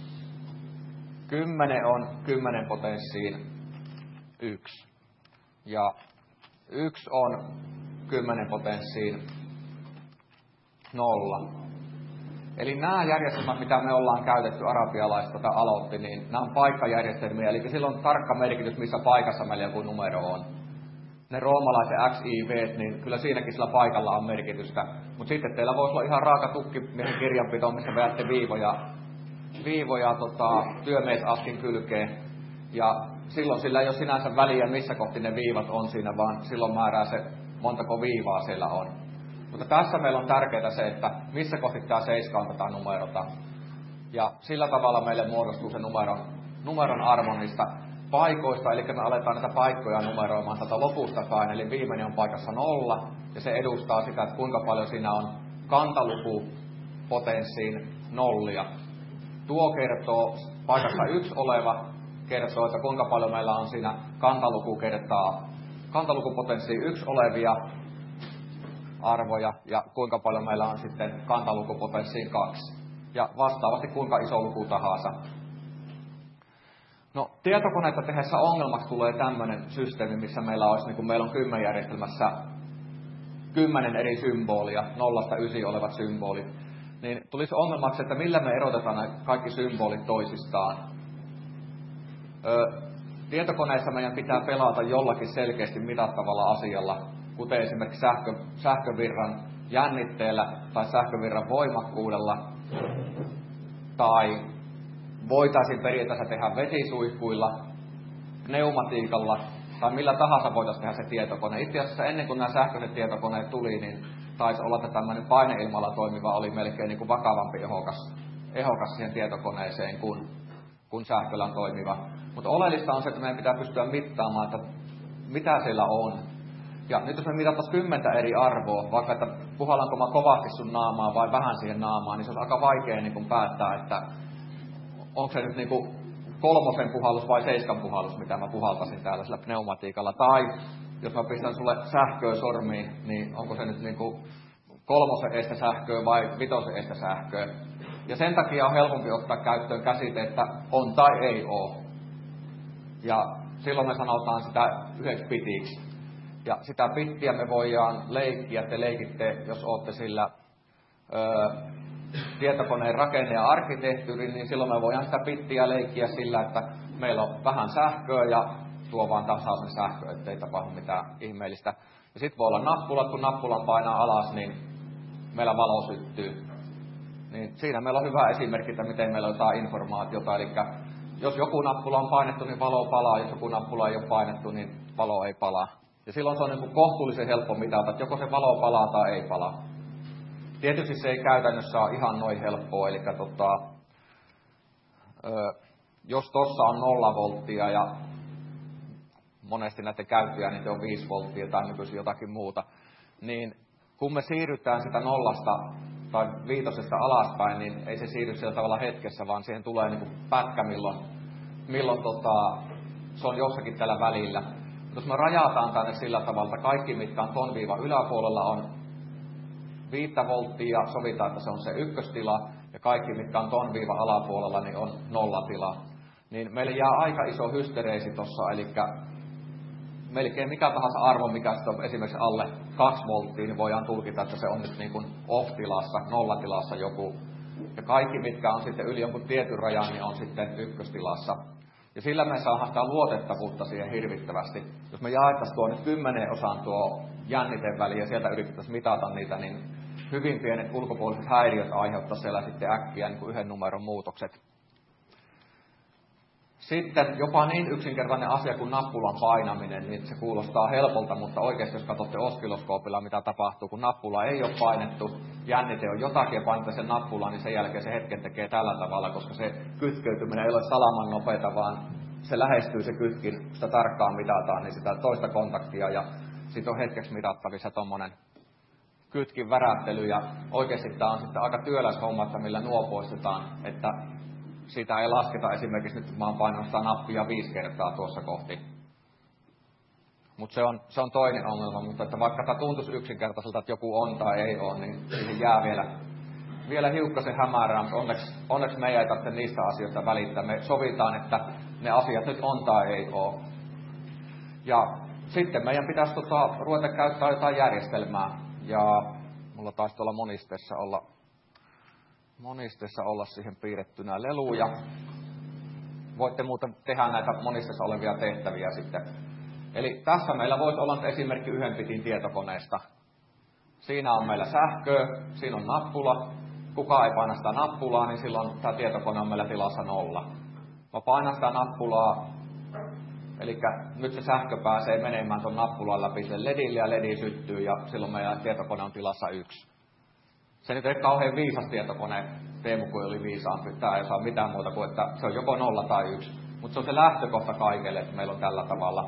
10 on 10 potenssiin 1. Ja 1 on 10 potenssiin 0. Eli nämä järjestelmät, mitä me ollaan käytetty arabialaista tai aloitti, niin nämä on paikkajärjestelmiä. Eli silloin on tarkka merkitys, missä paikassa meillä joku numero on. Ne roomalaiset XIV, niin kyllä siinäkin sillä paikalla on merkitystä. Mutta sitten teillä voisi olla ihan raaka tukkimiehen kirjanpito, missä vedätte viivoja työmiesaskin kylkeen. Ja silloin sillä ei ole sinänsä väliä, missä kohti ne viivat on siinä, vaan silloin määrää se, montako viivaa siellä on. Mutta tässä meillä on tärkeää se, että missä kohti tämä 7 on tätä numerota. Ja sillä tavalla meille muodostuu se numeron arvo niistä paikoista, eli me aletaan näitä paikkoja numeroimaan tätä lopusta päin, eli viimeinen on paikassa 0, ja se edustaa sitä, että kuinka paljon siinä on kantaluku potenssiin nollia. tuo kertoo paikassa 1 oleva, kertoo, että kuinka paljon meillä on siinä kantalukupotenssiin 1 olevia arvoja ja kuinka paljon meillä on sitten kantalukupotenssiin 2. Ja vastaavasti kuinka iso luku tahansa. No, tietokoneita tehdessä ongelmaksi tulee tämmöinen systeemi, missä meillä olisi, niin kuin meillä on kymmenjärjestelmässä 10 eri symbolia, 0–9 olevat symbolit, niin tulisi ongelmaksi, että millä me erotetaan nämä kaikki symbolit toisistaan. Tietokoneessa meidän pitää pelata jollakin selkeästi mitattavalla asialla, kuten esimerkiksi sähkövirran jännitteellä tai sähkövirran voimakkuudella, tai voitaisiin periaatteessa tehdä vesisuihkuilla, pneumatiikalla, tai millä tahansa voitaisiin tehdä se tietokone. Itse asiassa ennen kuin nämä sähköiset tietokoneet tuli, niin taisi olla, että tämmöinen paineilmalla toimiva oli melkein niin kuin vakavampi ehokas siihen tietokoneeseen kuin sähköllä toimiva. Mutta oleellista on se, että meidän pitää pystyä mittaamaan, että mitä siellä on. Ja nyt jos me mitattaisiin 10 eri arvoa, vaikka että puhallanko mä kovasti sun naamaan vai vähän siihen naamaan, niin se olisi aika vaikea niin kuin päättää, että onko se nyt niin kuin 3 puhallus vai 7 puhallus, mitä mä puhaltasin täällä sillä pneumatiikalla. Tai jos mä pistän sulle sähköä sormiin, niin onko se nyt niin kuin 3 estä sähköä vai 5 estä sähköä. Ja sen takia on helpompi ottaa käyttöön käsite, että on tai ei ole. Ja silloin me sanotaan sitä 9 bitiksi. Ja sitä bittiä me voidaan leikkiä, te leikitte, jos olette sillä tietokoneen rakenne- ja arkkitehtuuri, niin silloin me voidaan sitä bittiä leikkiä sillä, että meillä on vähän sähköä ja tuo vaan tasaisen sähkö, ettei tapahdu mitään ihmeellistä. Ja sitten voi olla nappulat, kun nappulan painaa alas, niin meillä valo syttyy. Niin siinä meillä on hyvä esimerkki, että miten meillä on jotain informaatiota. Eli jos joku nappula on painettu, niin valo palaa. Jos joku nappula ei ole painettu, niin valo ei palaa. Ja silloin se on niin kohtuullisen helppo mitata, että joko se valo palaa tai ei palaa. Tietysti se ei käytännössä ole ihan noin helppoa. Eli jos tuossa on 0 volttia ja monesti näiden käyttöjä niin on 5 volttia tai nykyisin jotakin muuta, niin kun me siirrytään sitä 0 tai 5 alaspäin, niin ei se siirry sillä tavalla hetkessä, vaan siihen tulee niin kuin pätkä, milloin se on jossakin tällä välillä. Mutta jos me rajataan tänne sillä tavalla, että kaikki mitkä on ton viivan yläpuolella on 5 volttia, sovitaan, että se on se ykköstila, ja kaikki mitkä on ton viivan alapuolella, niin on 0 tila. Niin meille jää aika iso hystereisi tuossa, eli melkein mikä tahansa arvo, mikä on esimerkiksi alle 2 volttia, niin voidaan tulkita, että se on nyt niin kuin off-tilassa, 0-tilassa joku. Ja kaikki, mitkä on sitten yli jonkun tietyn rajan, niin on sitten ykköstilassa. Ja sillä me saadaan sitä luotettavuutta siihen hirvittävästi. Jos me jaettaisiin tuo nyt 10 osaan tuo jänniteväli ja sieltä yritettäisiin mitata niitä, niin hyvin pienet ulkopuoliset häiriöt aiheuttaisivat siellä sitten äkkiä niin kuin 1 numeron muutokset. Sitten jopa niin yksinkertainen asia kuin nappulan painaminen, niin se kuulostaa helpolta, mutta oikeasti jos katsotte oskiloskoopilla, mitä tapahtuu, kun nappula ei ole painettu, jännite on jotakin ja painette sen nappulan, niin sen jälkeen se hetken tekee tällä tavalla, koska se kytkeytyminen ei ole salaman nopeata, vaan se lähestyy se kytkin, kun sitä tarkkaan mitataan, niin sitä toista kontaktia ja sitten on hetkeksi mitattavissa tommonen kytkin värättely ja oikeasti tämä on sitten aika työläs homma, että millä nuo poistetaan, että siitä ei lasketa esimerkiksi nyt, kun mä oon painanut sitä nappia 5 kertaa tuossa kohti. Mutta se on toinen ongelma, mutta että vaikka tämä tuntuisi yksinkertaiselta, että joku on tai ei ole, niin siihen jää vielä hiukkasen hämärää, mutta onneksi me ei tarvitse niistä asioista välittää. Me sovitaan, että ne asiat nyt on tai ei ole. Ja sitten meidän pitäisi ruveta käyttää jotain järjestelmää. Ja mulla taisi tuolla monistessa olla siihen piirrettynä leluja. Voitte muuten tehdä näitä monistessa olevia tehtäviä sitten. Eli tässä meillä voisi olla esimerkki 1 bitin tietokoneesta. Siinä on meillä sähköä, siinä on nappula. Kuka ei paina sitä nappulaa, niin silloin tämä tietokone on meillä tilassa 0. Mä painan sitä nappulaa, eli nyt se sähkö pääsee menemään tuon nappulan läpi sen ledille ja ledi syttyy ja silloin meidän tietokone on tilassa 1. Se nyt ei kauhean viisas tietokone, Teemu kun oli viisaampi, tämä ei saa mitään muuta kuin, että se on joko 0 tai 1. Mutta se on se lähtökohta kaikille, että meillä on tällä tavalla.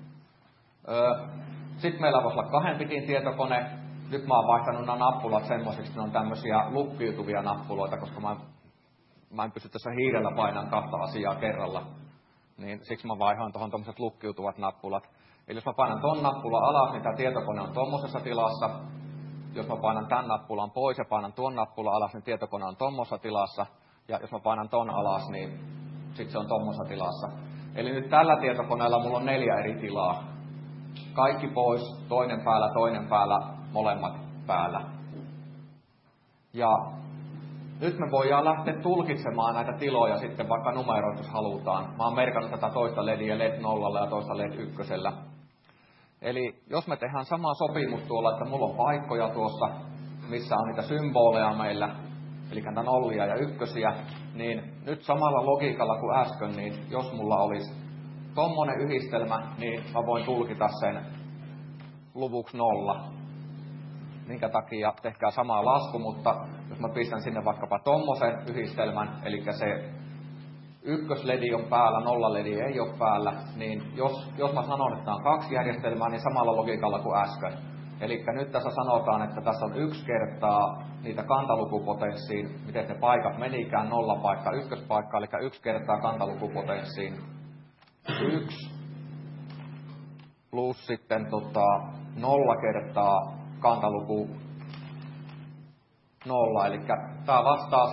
Sitten meillä voisi olla 2 bitin tietokone. Nyt mä oon vaihtanut nämä nappulat semmoisiksi, että ne on tämmöisiä lukkiutuvia nappuloita, koska mä mä en pysty tässä hiirellä painamaan kahta asiaa kerralla. Niin siksi mä vaihoin tuohon tommoset lukkiutuvat nappulat. Eli jos mä painan ton nappulan alas, niin tää tietokone on tommosessa tilassa. Jos mä painan tän nappulan pois ja painan tuon nappulan alas, niin tietokone on tommosessa tilassa. Ja jos mä painan ton alas, niin sit se on tommosessa tilassa. Eli nyt tällä tietokoneella mulla on 4 eri tilaa. Kaikki pois, toinen päällä, molemmat päällä. Ja nyt me voidaan lähteä tulkitsemaan näitä tiloja sitten vaikka numeroita, jos halutaan. Mä oon merkannut tätä toista LEDiä LED 0 ja toista LED 1. Eli jos me tehdään sama sopimus tuolla, että mulla on paikkoja tuossa, missä on niitä symboleja meillä, eli näitä nollia ja ykkösiä, niin nyt samalla logiikalla kuin äsken, niin jos mulla olisi tommonen yhdistelmä, niin mä voin tulkita sen luvuksi 0. Minkä takia tehkää sama lasku, mutta jos mä pistän sinne vaikkapa tommosen yhdistelmän, eli se ykkösledi on päällä, 0-ledi ei ole päällä, niin jos mä sanon, että on 2 järjestelmää, niin samalla logiikalla kuin äsken. Eli nyt tässä sanotaan, että tässä on 1 kertaa niitä kantalukupotenssiin, miten ne paikat menikään, 0 paikka, 1 paikka, eli 1 kertaa kantalukupotenssiin 1 plus sitten 0 kertaa kantaluku 0, eli tämä vastaa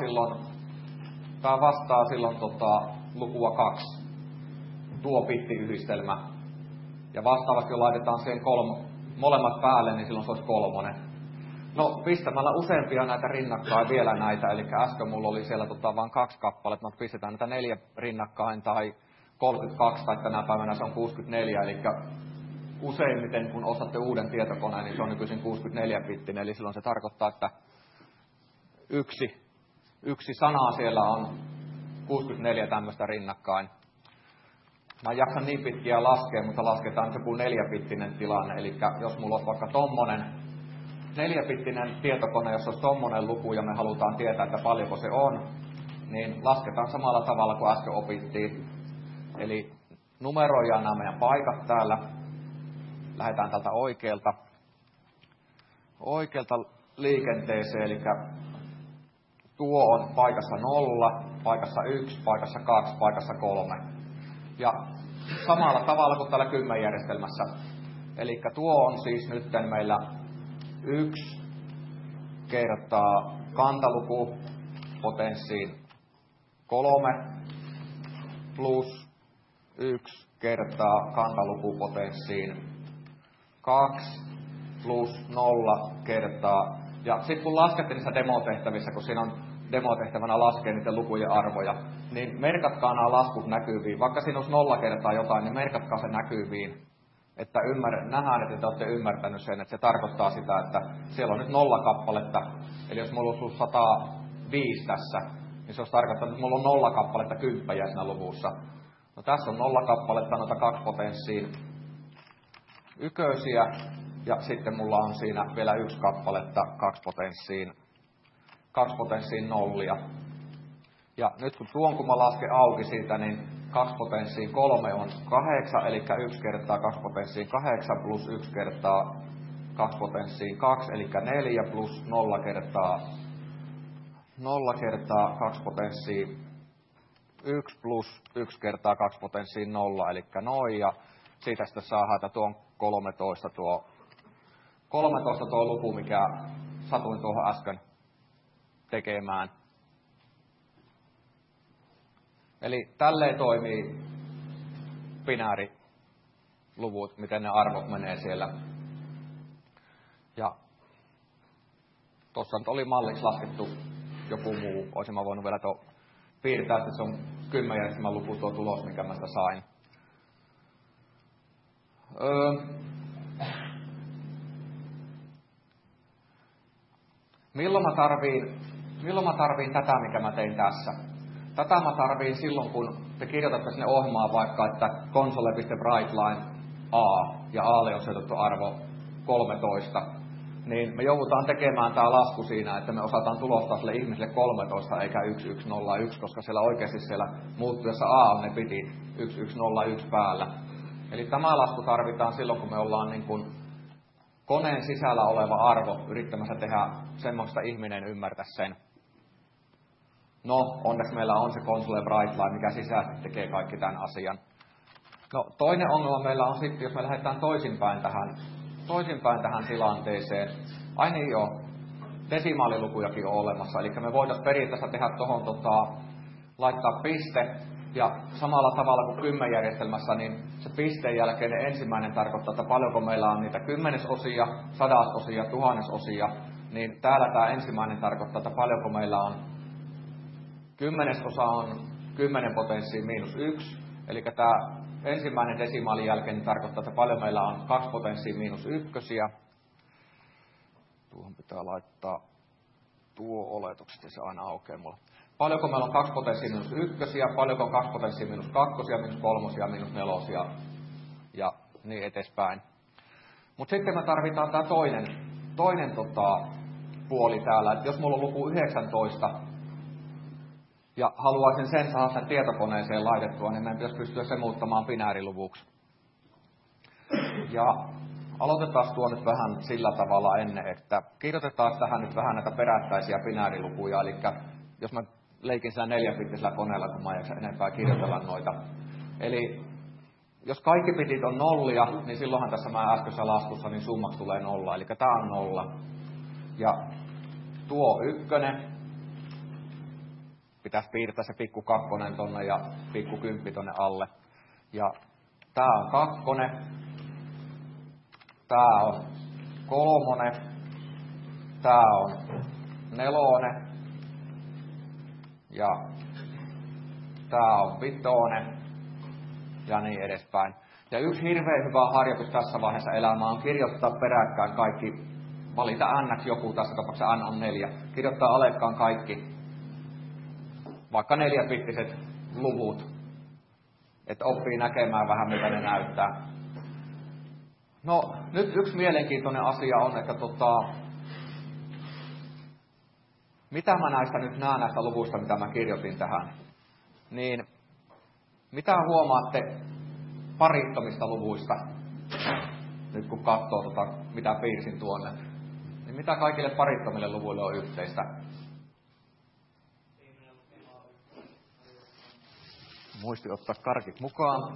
silloin lukua 2, tuo bittiyhdistelmä. Ja vastaavasti, jos laitetaan siihen molemmat päälle, niin silloin se olisi 3. No, pistämällä useampia näitä rinnakkain vielä näitä, eli äsken mulla oli siellä vain 2 kappaletta, mutta pistetään näitä 4 rinnakkain tai 32, tai tänä päivänä se on 64, eli useimmiten kun ostatte uuden tietokoneen, niin se on nykyisin 64-bittinen, eli silloin se tarkoittaa, että yksi sana siellä on 64 tämmöistä rinnakkain. Mä en jaksa niin pitkiä laskea, mutta lasketaan nyt joku 4-bittinen tilanne, eli jos mulla olisi vaikka tommonen 4-bittinen tietokone, jos olisi tommonen luku ja me halutaan tietää, että paljonko se on, niin lasketaan samalla tavalla kuin äsken opittiin. Eli numeroidaan nämä meidän paikat täällä. Lähdetään tältä oikealta liikenteeseen, eli tuo on paikassa 0, paikassa 1, paikassa 2, paikassa 3. Ja samalla tavalla kuin täällä 10-järjestelmässä. Eli tuo on siis nyt meillä 1 kertaa kantaluku potenssiin 3 plus 1 kertaa kantaluku potenssiin 2 plus 0 kertaa. Ja sitten kun laskette niissä demotehtävissä, kun siinä on demotehtävänä laskea niiden lukujen arvoja, niin merkatkaa nämä laskut näkyviin. Vaikka siinä olisi 0 kertaa jotain, niin merkatkaa se näkyviin. Että nähdään, että te olette ymmärtänyt sen, että se tarkoittaa sitä, että siellä on nyt 0 kappaletta. Eli jos mulla olisi 105 tässä, niin se olisi tarkoittanut, että mulla on 0 kappaletta kymppejä siinä luvussa. No tässä on 0 kappaletta noita 2 potenssiin yköisiä, ja sitten mulla on siinä vielä 1 kappaletta 2 potenssiin nollia. Ja nyt kun mä lasken auki siitä, niin 2 potenssiin 3 on 8, eli 1 kertaa 2 potenssiin 8 plus 1 kertaa 2 potenssiin 2, eli 4 plus 0 kertaa 2 potenssiin 1 plus 1 kertaa 2 potenssiin 0, eli noin, ja siitä sitten saadaan, että tuo on 13 tuo luku, mikä satuin tuohon äsken tekemään. Eli tälleen toimii binääriluvut, miten ne arvot menee siellä. Ja tuossa nyt oli malliksi laskettu joku muu. Olisin mä voinut vielä piirtää, että se on 10-järjestelmän luku tuo tulos, mikä mä sitä sain. Milloin mä tarviin tätä, mikä mä tein tässä? Tätä mä tarviin silloin, kun te kirjoitatte sinne ohjelmaan vaikka, että console.writeline A, ja A:lle on syötetty arvo 13, niin me joudutaan tekemään tämä lasku siinä, että me osataan tulostaa sille ihmiselle 13 eikä 1101, koska siellä oikeasti siellä muuttujassa A on ne bitit 1101 päällä. Eli tämä lasku tarvitaan silloin, kun me ollaan niin kuin koneen sisällä oleva arvo yrittämässä tehdä semmoista ihminen ymmärtää sen. No, onneksi meillä on se Console Brightline, mikä sisäisesti tekee kaikki tämän asian. No, toinen ongelma meillä on sitten, jos me lähdetään toisinpäin tähän tilanteeseen. Ai niin joo, desimaalilukujakin on olemassa, eli me voitaisiin periaatteessa tehdä tuohon laittaa piste, ja samalla tavalla kuin kymmenjärjestelmässä, niin se pisteen jälkeen ensimmäinen tarkoittaa, että paljonko meillä on niitä kymmenesosia, sadasosia, tuhannesosia, niin täällä tämä ensimmäinen tarkoittaa, että paljonko meillä on kymmenesosa on 10 potenssiin miinus 1, eli tämä ensimmäinen desimaalin jälkeen niin tarkoittaa, että paljon meillä on 2 potenssiin miinus 1. Tuohon pitää laittaa tuo oletukset, ja se aina aukeaa mulle. Paljonko meillä on 2 potenssiin miinus 1, paljonko on 2 potenssiin miinus 2, miinus 3, miinus 4 ja niin edespäin. Mutta sitten me tarvitaan tämä toinen puoli täällä, että jos mulla on luku 19, ja haluaisin sen saada sen tietokoneeseen laitettua, niin meidän pitäisi pystyä se muuttamaan binääriluvuksi. Ja aloitetaan tuo nyt vähän sillä tavalla ennen, että kirjoitetaan tähän nyt vähän näitä perättäisiä binäärilukuja. Eli jos mä leikin sillä 4-bittisellä koneella, kun mä en jaksa enempää kirjoitella noita. Eli jos kaikki bitit on nollia, niin silloinhan tässä mä äskeisessä laskussa niin summaksi tulee 0. Eli tää on 0. Ja tuo 1. Pitäisi piirtää se pikku 2 tonne ja pikku 10 tonne alle. Ja tää on 2. Tää on 3. Tää on 4. Ja tää on 5. Ja niin edespäin. Ja yksi hirveän hyvä harjoitus tässä vaiheessa elämää on kirjoittaa peräkkäin kaikki, valita n joku, tässä tapauksessa n on 4. Kirjoittaa alekkaan kaikki, vaikka 4-bittiset luvut, että oppii näkemään vähän, mitä ne näyttää. No, nyt yksi mielenkiintoinen asia on, että mitä mä näistä nyt näen näistä luvuista, mitä mä kirjoitin tähän, niin mitä huomaatte parittomista luvuista, nyt kun katsoo mitä piirsin tuonne, niin mitä kaikille parittomille luvuille on yhteistä? Muisti ottaa karkit mukaan.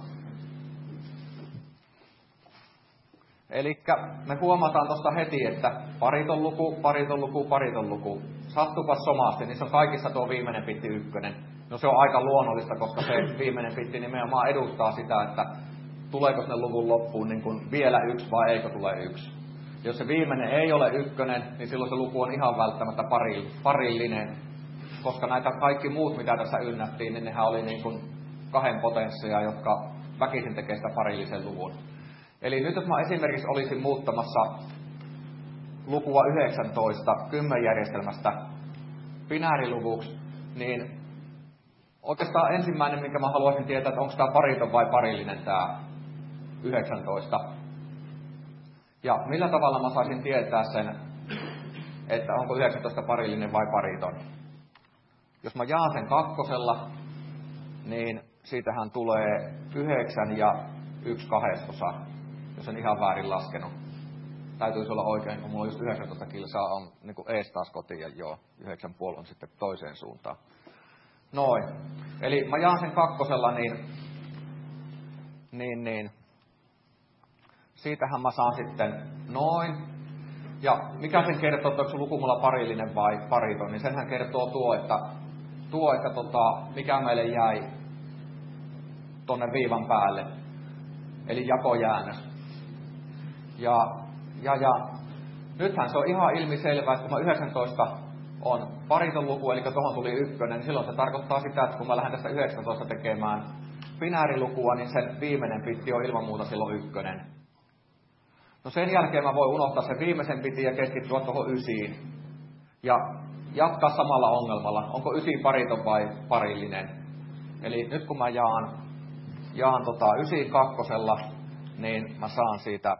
Elikkä me huomataan tuosta heti, että pariton luku. Sattupas somasti, niin se on kaikissa tuo viimeinen bitti 1. No se on aika luonnollista, koska se viimeinen bitti nimenomaan edustaa sitä, että tuleeko sinne luvun loppuun niin kuin vielä 1 vai eikö tule 1. Jos se viimeinen ei ole 1, niin silloin se luku on ihan välttämättä parillinen, koska näitä kaikki muut, mitä tässä ynnättiin, niin nehän oli niin kuin 2 potensseja, jotka väkisin tekee sitä parillisen luvun. Eli nyt jos mä esimerkiksi olisin muuttamassa lukua 19 kymmenjärjestelmästä binääriluvuksi, niin oikeastaan ensimmäinen, minkä mä haluaisin tietää, että onko tämä pariton vai parillinen tämä 19. Ja millä tavalla mä saisin tietää sen, että onko 19 parillinen vai pariton. Jos mä jaan sen 2, niin siitähän tulee 9 ja 1/2, jos en ihan väärin laskenut. Täytyisi olla oikein, kun mulla on just 19 kilsaa on niin ees taas kotiin ja joo, 9,5 on sitten toiseen suuntaan. Noin. Eli mä jaan sen 2, niin siitähän mä saan sitten noin. Ja mikä sen kertoo, että onko se luku mulla parillinen vai pariton, niin senhän kertoo tuo, että mikä meille jäi tonne viivan päälle. Eli jakojäännös. Ja nythän se on ihan ilmiselvää, että kun 19 on pariton luku, eli tuohon tuli 1, niin silloin se tarkoittaa sitä, että kun mä lähden tässä 19 tekemään binäärilukua, niin sen viimeinen bitti on ilman muuta silloin 1. No sen jälkeen mä voin unohtaa sen viimeisen bitin ja keskittyä tuohon 9. Ja jatkaa samalla ongelmalla. Onko 9 pariton vai parillinen? Eli nyt kun mä jaan 9 2, niin mä saan siitä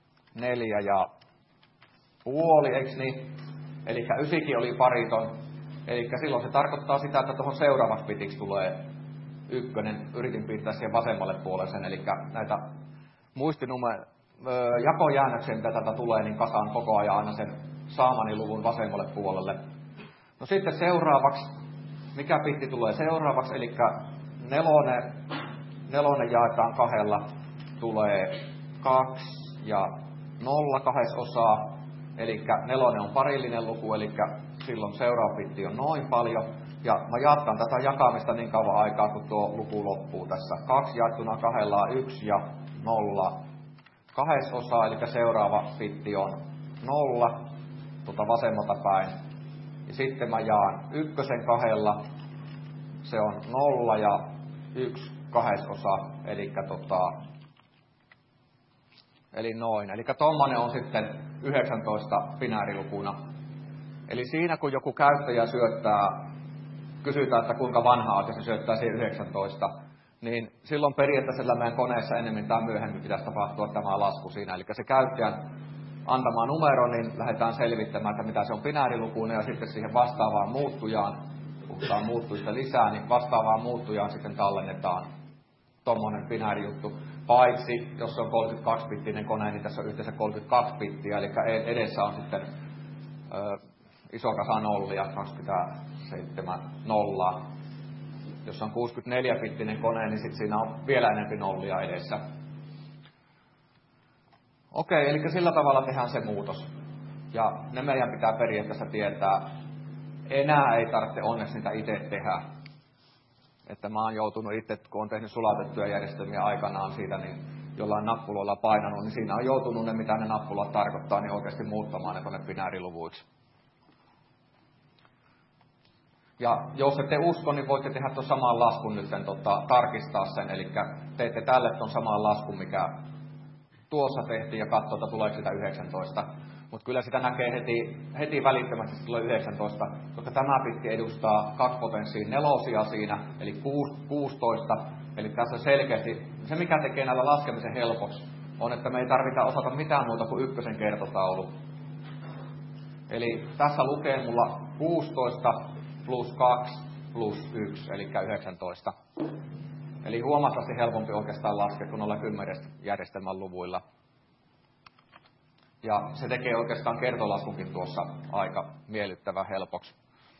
4,5, eiks niin? Eli 9 oli pariton. Eli silloin se tarkoittaa sitä, että tuohon seuraavaksi bitiksi tulee 1. Yritin piirtää siihen vasemmalle puolelle sen. Eli näitä jakojäännöksiä, mitä tätä tulee, niin kasaan koko ajan aina sen saamani luvun vasemmalle puolelle. No sitten seuraavaksi mikä bitti tulee seuraavaksi, eli nelonen jaetaan 2, tulee 2 ja 0 2/osaa, eli 4 on parillinen luku, eli silloin seuraava bitti on noin paljon. Ja mä jatkan tätä jakamista niin kauan aikaa, kun tuo luku loppuu tässä. 2 jaettuna 2 on 1 ja 0 2/osaa, eli seuraava bitti on 0 vasemmalta päin. Ja sitten mä jaan 1 2, se on 0 ja 1 2/osa, eli noin. Eli tommonen on sitten 19 binäärilukuna. Eli siinä kun joku käyttäjä kysytään, että kuinka vanha on, ja se syöttää siihen 19, niin silloin periaatteessa meidän koneessa enemmän tai myöhemmin pitäisi tapahtua tämä lasku siinä. Eli se käyttäjän antama numero, niin lähdetään selvittämään, että mitä se on binäärilukuna, ja sitten siihen vastaavaan muuttujaan, kun puhutaan muuttujista lisää, niin vastaavaan muuttujaan sitten tallennetaan tommonen binäärijuttu. Paitsi, jos se on 32-bittinen kone, niin tässä on yhteensä 32 bittiä, eli edessä on sitten iso kasa nollia, 27 nollaa. Jos on 64-bittinen kone, niin sitten siinä on vielä enemmän nollia edessä. Okei, eli sillä tavalla tehdään se muutos. Ja ne meidän pitää periaatteessa tietää. Enää ei tarvitse onneksi niitä itse tehdä. Että mä oon joutunut itse, kun on tehnyt sulatettuja järjestelmiä aikanaan siitä, niin jollain nappuloilla painanut, niin siinä on joutunut ne, mitä ne nappulat tarkoittaa, niin oikeasti muuttamaan ne tuonne binääriluvuiksi. Ja jos ette usko, niin voitte tehdä tuon saman laskun nyt, tarkistaa sen. Eli teette tälle tuon saman laskun, mikä tuossa tehtiin, ja katsoo, että tuleeko sitä 19. Mutta kyllä sitä näkee heti välittömästi, että tulee 19, koska tämä bitti edustaa 2 potenssiin nelosia siinä, eli 16. Eli tässä selkeästi, se mikä tekee näillä laskemisen helpoksi, on, että me ei tarvita osata mitään muuta kuin 1 kertotaulu. Eli tässä lukee mulla 16 plus 2 plus 1, eli 19. Eli huomattavasti helpompi oikeastaan laskea kuin olla 10 järjestelmän luvuilla. Ja se tekee oikeastaan kertolaskunkin tuossa aika miellyttävän helpoksi.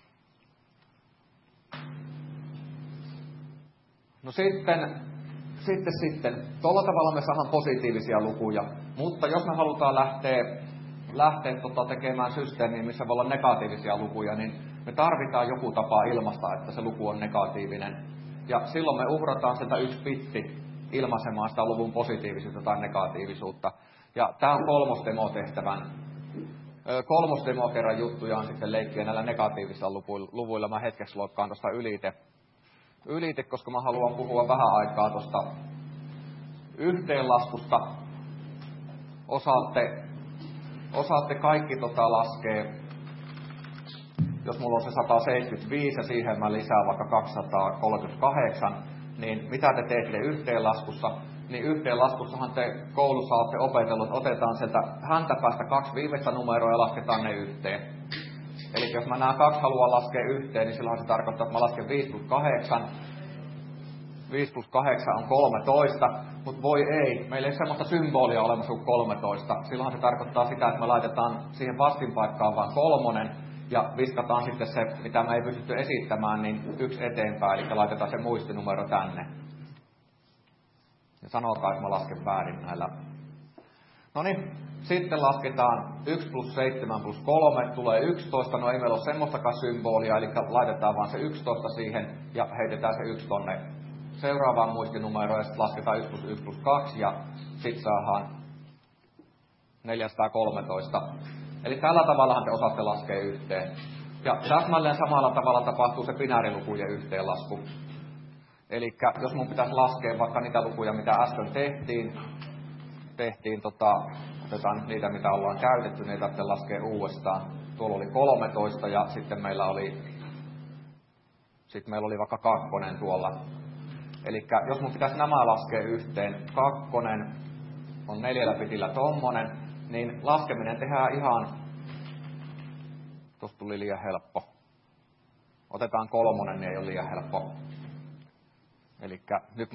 No sitten. Tuolla tavalla me saadaan positiivisia lukuja. Mutta jos me halutaan lähteä tekemään systeemiä, missä voi olla negatiivisia lukuja, niin me tarvitaan joku tapa ilmaista, että se luku on negatiivinen. Ja silloin me uhrataan sieltä 1 bitti ilmaisemaan sitä luvun positiivisuutta tai negatiivisuutta. Ja tämä on kolmosdemo-tehtävän. Kolmosdemo kerran juttuja on sitten leikkiä näillä negatiivisilla luvuilla. Mä hetkeksi loikkaan tuosta ylite, koska mä haluan puhua vähän aikaa tuosta yhteenlaskusta. Osaatte kaikki laskea. Jos mulla on se 175 ja siihen mä lisään vaikka 238, niin mitä te teette yhteenlaskussa? Niin yhteenlaskussahan te koulussa olette opetellut, että otetaan sieltä häntäpäästä 2 viimeistä numeroa ja lasketaan ne yhteen. Eli jos mä nämä 2 haluan laskea yhteen, niin silloin se tarkoittaa, että mä lasken 5 plus 8. 5 plus 8 on 13, mutta voi ei, meillä ei semmoista symbolia olemassa kuin 13. Silloin se tarkoittaa sitä, että me laitetaan siihen vastinpaikkaan vain 3, ja viskataan sitten se, mitä me ei pystytty esittämään, niin 1 eteenpäin, eli laitetaan se muistinumero tänne. Ja sanokaa, että mä lasken väärin näillä. No niin, sitten lasketaan 1 plus 7 plus 3 tulee 11. No ei meillä ole semmoistakaan symbolia, eli laitetaan vaan se 11 siihen ja heitetään se 1 tonne seuraavaan muistinumeroon, ja sitten lasketaan 1 plus 1 plus 2 ja sitten saadaan 413. Eli tällä tavallahan te osaatte laskea yhteen. Ja täsmälleen samalla tavalla tapahtuu se binäärilukujen yhteenlasku. Eli jos mun pitäisi laskea vaikka niitä lukuja, mitä äsken tehtiin otetaan nyt niitä, mitä ollaan käytetty, niin ei tarvitse laskea uudestaan. Tuolla oli 13 ja sitten meillä oli vaikka 2 tuolla. Eli jos mun pitäisi nämä laskea yhteen, 2 on 4 bitillä tommonen, niin laskeminen tehdään ihan, tuossa tuli liian helppo. Otetaan 3, niin ei ole liian helppo. Eli nyt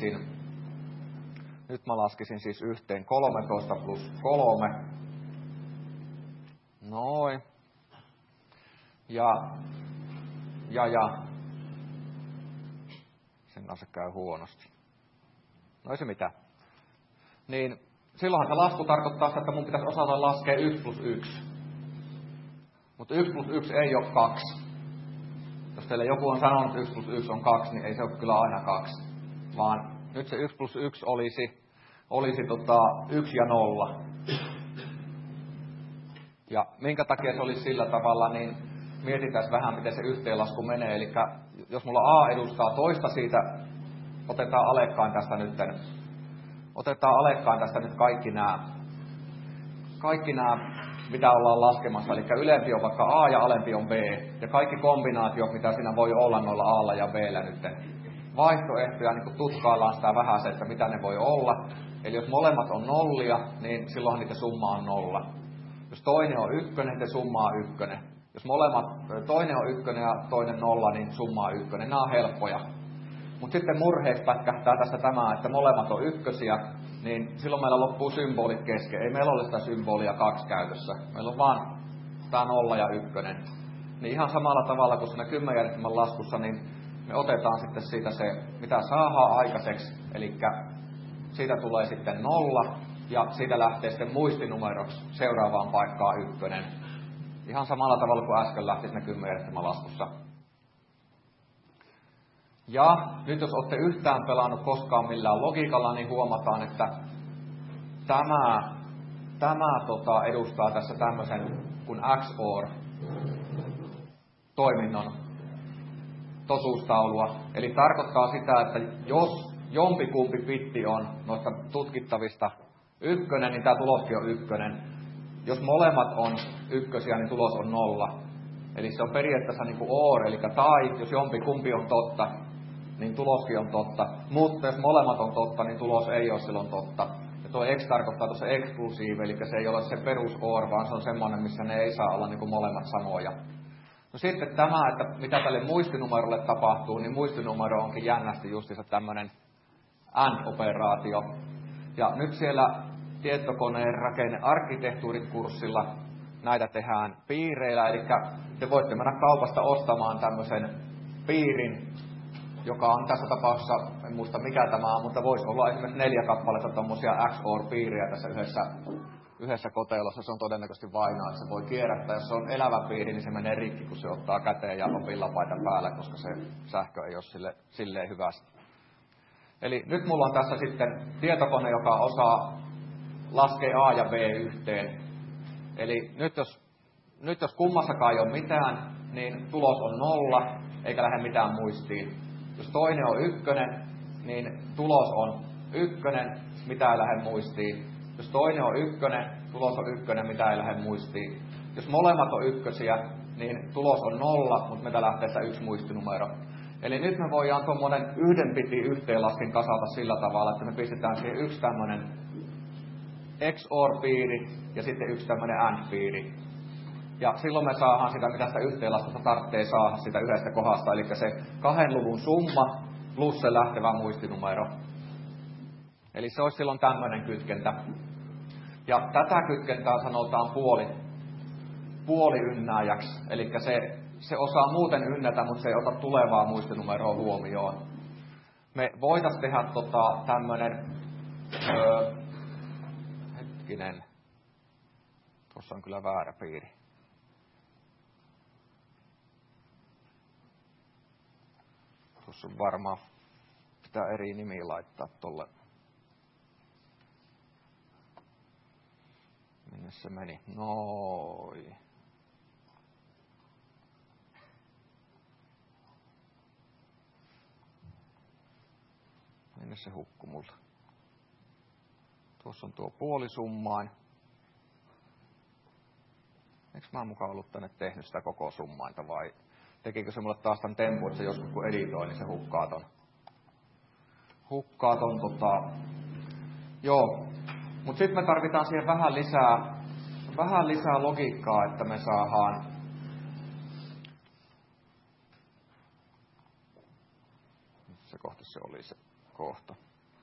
mä laskisin siis yhteen 13 plus 3. Noin. Ja Sen kanssa käy huonosti. No ei se mitään. Niin silloinhan se lasku tarkoittaa sitä, että mun pitäisi osata laskea 1 plus 1. Mutta 1 plus 1 ei ole 2. Jos teille joku on sanonut, että 1 plus 1 on 2, niin ei se ole kyllä aina 2. Vaan nyt se 1 plus 1 olisi 1 ja 0. Ja minkä takia se olisi sillä tavalla, niin mietitään vähän, miten se yhteenlasku menee. Eli jos mulla A edustaa toista siitä, otetaan alekkain tästä nyt kaikki nämä, mitä ollaan laskemassa. Eli ylempi on vaikka A ja alempi on B. Ja kaikki kombinaatiot, mitä siinä voi olla noilla A:lla ja B:llä nyt. Vaihtoehtoja, niin kun tutkaillaan sitä vähän se, että mitä ne voi olla. Eli jos molemmat on nollia, niin silloin niiden summa on 0. Jos toinen on 1, niin summa on 1. Jos toinen on 1 ja toinen 0, niin summa on 1. Nämä on helppoja. Mutta sitten murheeksi pätkähtää tässä tämä, että molemmat on 1, niin silloin meillä loppuu symbolit kesken. Ei meillä ole sitä symbolia 2 käytössä. Meillä on vaan tämä 0 ja 1. Niin ihan samalla tavalla kuin siinä 10-järjestelmän laskussa, niin me otetaan sitten siitä se, mitä saadaan aikaiseksi. Eli siitä tulee sitten 0, ja siitä lähtee sitten muistinumeroksi seuraavaan paikkaan 1. Ihan samalla tavalla kuin äsken lähti siinä 10-järjestelmän laskussa. Ja nyt jos olette yhtään pelannut koskaan millään logiikalla, niin huomataan, että tämä edustaa tässä tämmöisen kuin XOR-toiminnon totuustaulua. Eli tarkoittaa sitä, että jos jompikumpi bitti on noista tutkittavista 1, niin tämä tuloskin on 1. Jos molemmat on 1, niin tulos on 0. Eli se on periaatteessa niin kuin OR, eli tai, jos jompikumpi on totta, niin tuloskin on totta. Mutta jos molemmat on totta, niin tulos ei ole silloin totta. Ja tuo X tarkoittaa tuossa exclusive, eli se ei ole se perus OR, vaan se on semmoinen, missä ne ei saa olla niin kuin molemmat samoja. No sitten tämä, että mitä tälle muistinumerolle tapahtuu, niin muistinumero onkin jännästi justiinsa tämmöinen AND-operaatio. Ja nyt siellä tietokoneen rakennearkkitehtuurikurssilla näitä tehdään piireillä, eli te voitte mennä kaupasta ostamaan tämmöisen piirin, joka on tässä tapauksessa, en muista mikä tämä on, mutta voisi olla esimerkiksi 4 kappaletta tommosia XOR-piiriä tässä yhdessä kotelossa. Se on todennäköisesti vainaa, että se voi kierrättää. Jos se on elävä piiri, niin se menee rikki, kun se ottaa käteen ja on villapaita päällä, koska se sähkö ei ole silleen hyvästä. Eli nyt mulla on tässä sitten tietokone, joka osaa laskea A ja B yhteen. Eli nyt jos kummassakaan ei ole mitään, niin tulos on 0, eikä lähde mitään muistiin. Jos toinen on 1, niin tulos on 1, mitä ei lähde muistiin. Jos toinen on 1, tulos on 1, mitä ei lähde muistiin. Jos molemmat on 1, niin tulos on 0, mutta meitä lähtee se 1 muistinumero. Eli nyt me voidaan tuommoinen 1 bitin yhteenlaskin kasata sillä tavalla, että me pistetään siihen 1 tämmöinen XOR-piiri ja sitten 1 tämmöinen AND-piiri. Ja silloin me saadaan sitä, mitä sitä yhteenlaskusta tarvitsee saada sitä yhdestä kohdasta, eli se 2 luvun summa plus se lähtevä muistinumero. Eli se olisi silloin tämmöinen kytkentä. Ja tätä kytkentää sanotaan puoliynnääjäksi, eli se osaa muuten ynnätä, mutta se ei ota tulevaa muistinumeroa huomioon. Me voitaisiin tehdä tämmöinen, hetkinen, tuossa on kyllä väärä piiri. Tuossa on varmaan pitää eri nimiä laittaa tolle. Minne se meni? Noin. Minne se hukkui multa? Tuossa on tuo puolisummain. Eikö mä mukaan ollut tänne tehnyt sitä koko summainta vai tekikö se mulle taas tämän tempun, että se joskus kun editoi, niin se hukkaa ton. Joo. Mut sitten me tarvitaan siihen vähän lisää logiikkaa, että me saadaan se kohta se oli se kohta.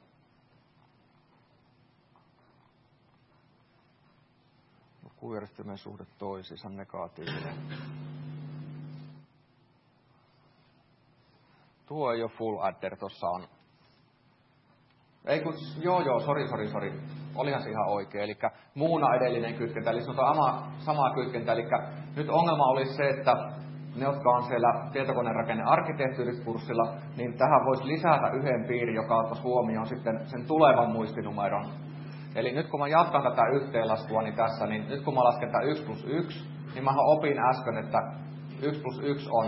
Lukujärjestelmän suhde toisiinsa negatiivinen. Tuo ei ole full adder, tossa on. Ei kun, sori. Olihan se ihan oikein. Eli muuna edellinen kytkentä, eli se on sama kytkentä. Eli nyt ongelma olisi se, että ne, jotka on siellä tietokonerakenne arkkitehtuurikurssilla, niin tähän voisi lisätä yhden piirin, joka ottaisi huomioon sitten sen tulevan muistinumeron. Eli nyt kun mä jatkan tätä yhteenlaskua niin tässä, niin nyt kun mä lasken tätä 1+1, niin mä opin äsken, että 1+1 on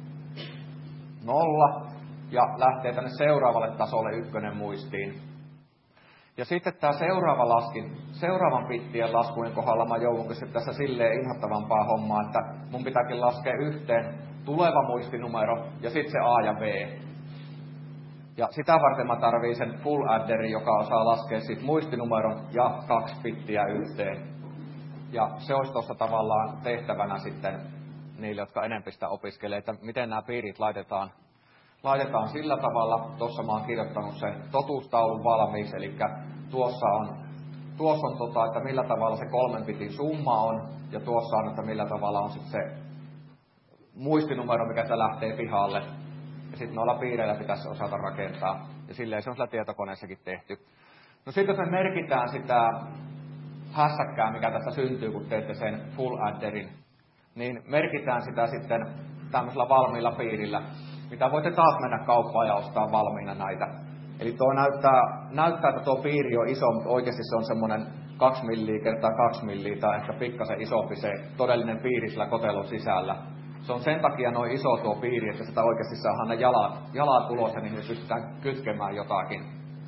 0 ja lähtee tänne seuraavalle tasolle 1 muistiin. Ja sitten tämä seuraavan bittien laskujen kohdalla mä joudun tässä silleen inhottavampaa hommaa, että mun pitääkin laskea yhteen tuleva muistinumero ja sitten se A ja B. Ja sitä varten mä tarviin sen full adderin, joka osaa laskea sit muistinumeron ja 2 bittiä yhteen. Ja se olisi tuossa tavallaan tehtävänä sitten niille, jotka enemmän sitä opiskelee, että miten nämä piirit laitetaan sillä tavalla. Tuossa mä oon kirjoittanut sen totuustaulun valmiiksi, eli tuossa on että millä tavalla se 3 bitin summa on, ja tuossa on, että millä tavalla on sitten se muistinumero, mikä sitä lähtee pihalle. Ja sitten noilla piireillä pitäisi osata rakentaa, ja silleen se on sillä tietokoneessakin tehty. No sitten jos me merkitään sitä hässäkkää, mikä tässä syntyy, kun teette sen full adderin, niin merkitään sitä sitten tämmöisellä valmiilla piirillä, mitä voitte taas mennä kauppaan ja ostaa valmiina näitä. Eli tuo näyttää, että tuo piiri on iso, mutta oikeasti se on semmoinen 2 milliä kertaa 2 milliä tai ehkä pikkasen isompi se todellinen piiri sillä kotelon sisällä. Se on sen takia noin iso tuo piiri, että sitä oikeasti saadaan ne jalat ulos ja niihin pystytään kytkemään jotakin.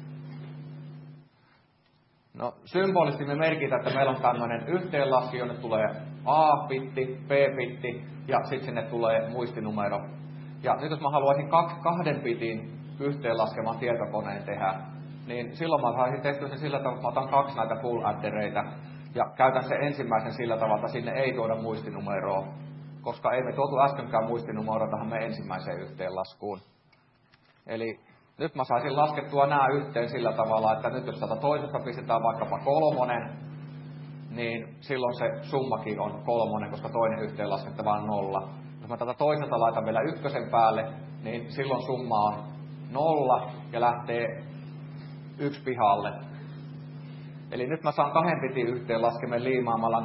No symbolisesti me merkitään, että meillä on tämmöinen yhteenlasku, jonne tulee A-bitti, B-bitti ja sitten sinne tulee muistinumero. Ja nyt jos mä haluaisin 2 bitin yhteenlaskevan tietokoneen tehdä, niin silloin mä saisin tehtyä sen sillä tavalla, että mä otan 2 näitä full addereita ja käytän sen ensimmäisen sillä tavalla, että sinne ei tuoda muistinumeroa, koska ei me tuotu äskenkään muistinumeroa tähän me ensimmäiseen yhteenlaskuun. Eli nyt mä saisin laskettua nämä yhteen sillä tavalla, että nyt jos tätä toisesta pistetään vaikkapa 3, niin silloin se summakin on 3, koska toinen yhteenlaskettava on 0. Jos mä tätä toiselta laitan vielä 1 päälle, niin silloin summa on 0 ja lähtee 1 pihalle. Eli nyt mä saan 2 bitin yhteenlaskemien liimaamalla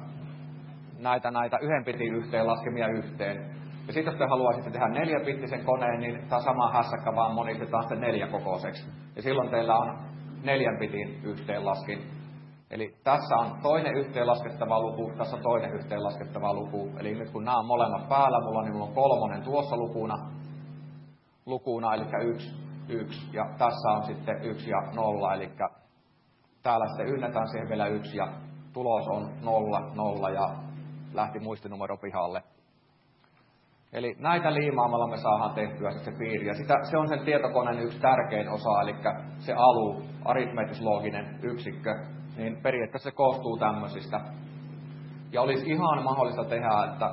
näitä 1 bitin yhteenlaskemia yhteen. Ja sitten jos te haluaisitte tehdä 4-bittisen koneen, niin tämä sama hässäkkä vaan monistetaan sitten 4-kokoiseksi. Ja silloin teillä on 4 bitin yhteenlaskin. Eli tässä on toinen yhteenlaskettava luku, tässä on toinen yhteenlaskettava luku. Eli nyt kun nämä on molemmat päällä, niin mulla on 3 tuossa lukuna, eli 1, ja tässä on sitten 1 ja 0, eli täällä sitten ynnätään siihen vielä 1, ja tulos on 0 ja lähti muistinumero pihalle. Eli näitä liimaamalla me saadaan tehtyä se piiri, ja se on sen tietokoneen yksi tärkein osa, eli se alu, aritmeettis-looginen yksikkö, niin periaatteessa se koostuu tämmöisistä. Ja olisi ihan mahdollista tehdä,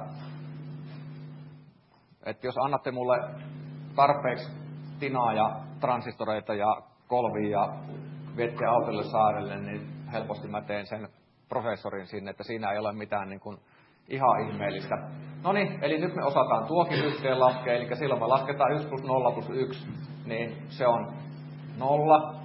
että jos annatte mulle tarpeeksi tinaa ja transistoreita ja kolvia ja viette autolle saarelle, niin helposti mä teen sen prosessorin sinne, että siinä ei ole mitään niin kuin ihan ihmeellistä. No niin, eli nyt me osataan tuokin yhteen laskea, eli silloin me lasketaan 1 + 0 + 1, niin se on 0.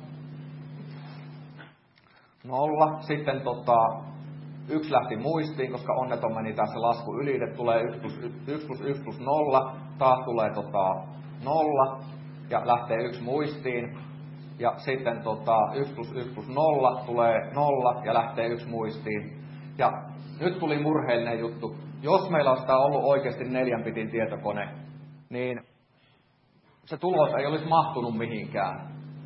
Sitten 1 lähti muistiin, koska onneton meni tässä lasku yli, että tulee 1 + 1 + 0, taas tulee 0 ja lähtee 1 muistiin. Ja sitten 1 + 1 + 0 tulee 0 ja lähtee 1 muistiin. Ja nyt tuli murheellinen juttu. Jos meillä olisi ollut oikeasti 4 bitin tietokone, niin se tulos ei olisi mahtunut mihinkään.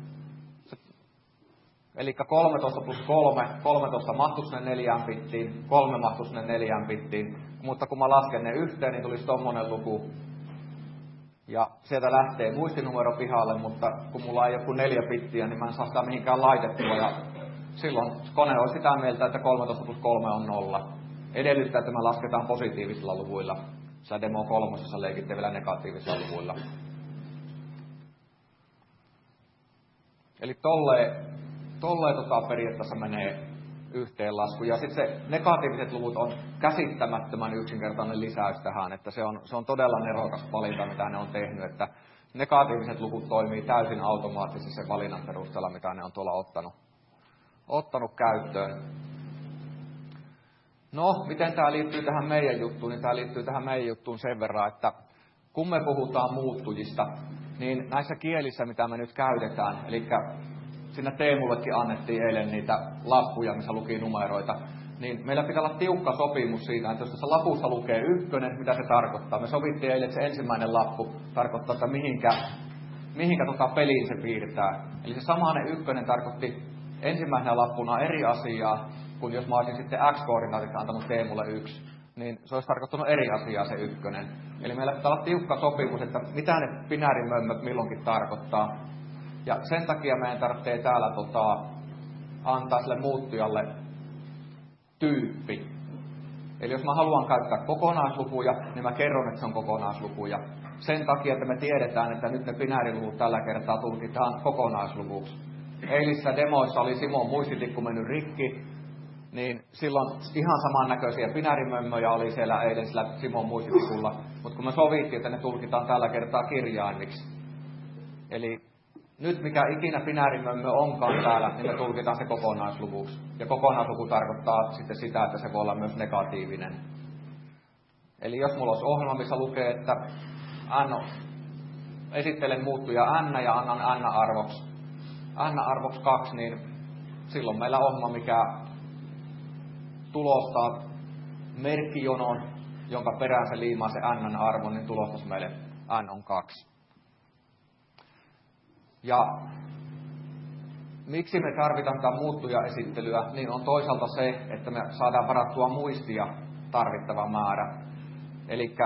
Eli 13 + 3, 13 mahtuisi sinne 4 bittiin, 3 mahtuisi sinne 4 bittiin, mutta kun mä lasken ne yhteen, niin tulisi tommonen luku. Ja sieltä lähtee muistinumero pihalle, mutta kun mulla ei joku 4 bittiä, niin mä en saa sitä mihinkään laitettua. Ja silloin kone on sitä mieltä, että 13 + 3 on 0. Edellyttää, että me lasketaan positiivisilla luvuilla. Sä demo 3 leikitte vielä negatiivisilla luvuilla. Eli tolleen periaatteessa menee yhteenlasku. Ja sitten se negatiiviset luvut on käsittämättömän yksinkertainen lisäys tähän, että se on todella nerokas valinta, mitä ne on tehnyt. Että negatiiviset luvut toimii täysin automaattisesti sen valinnan perusteella, mitä ne on tuolla ottanut käyttöön. No, miten tämä liittyy tähän meidän juttuun? Niin tämä liittyy tähän meidän juttuun sen verran, että kun me puhutaan muuttujista, niin näissä kielissä, mitä me nyt käytetään, eli siinä Teemullekin annettiin eilen niitä lappuja, missä luki numeroita, niin meillä pitää olla tiukka sopimus siitä, että jos tässä lapussa lukee 1, mitä se tarkoittaa. Me sovittiin eilen, että se ensimmäinen lappu tarkoittaa, että mihinkä peliin se piirtää. Eli se samainen 1 tarkoitti ensimmäisenä lappuna eri asiaa, kun jos mä olisin sitten X-koordinaatissa antanut Teemulle 1, niin se olisi tarkoittanut eri asiaa se 1. Eli meillä pitää olla tiukka sopimus, että mitä ne binäärimömmöt milloinkin tarkoittaa. Ja sen takia meidän tarvitsee täällä antaa sille muuttujalle tyyppi. Eli jos mä haluan käyttää kokonaislukuja, niin mä kerron, että se on kokonaislukuja. Sen takia, että me tiedetään, että nyt ne binääriluvut tällä kertaa tulkitaan kokonaisluvuksi. Eilissä demoissa oli Simon muistitikku mennyt rikki, niin silloin ihan samannäköisiä binäärimömmöjä oli siellä eilen sillä Simon muistitikulla. Mutta kun me sovittiin, että ne tulkitaan tällä kertaa kirjaimiksi. Eli nyt mikä ikinä binäärimömmö onkaan täällä, niin me tulkitaan se kokonaisluvuksi. Ja kokonaisluku tarkoittaa sitten sitä, että se voi olla myös negatiivinen. Eli jos mulla olisi ohjelma, missä lukee, että esittelen muuttuja n ja annan n-arvoksi 2, niin silloin meillä ohjelma, mikä tulostaa merkkijonon, jonka perään se liimaa se n-arvon, niin tulostaisi meille n on 2. Ja miksi me tarvitaan tätä muuttujaesittelyä, niin on toisaalta se, että me saadaan varattua muistia tarvittava määrä. Eli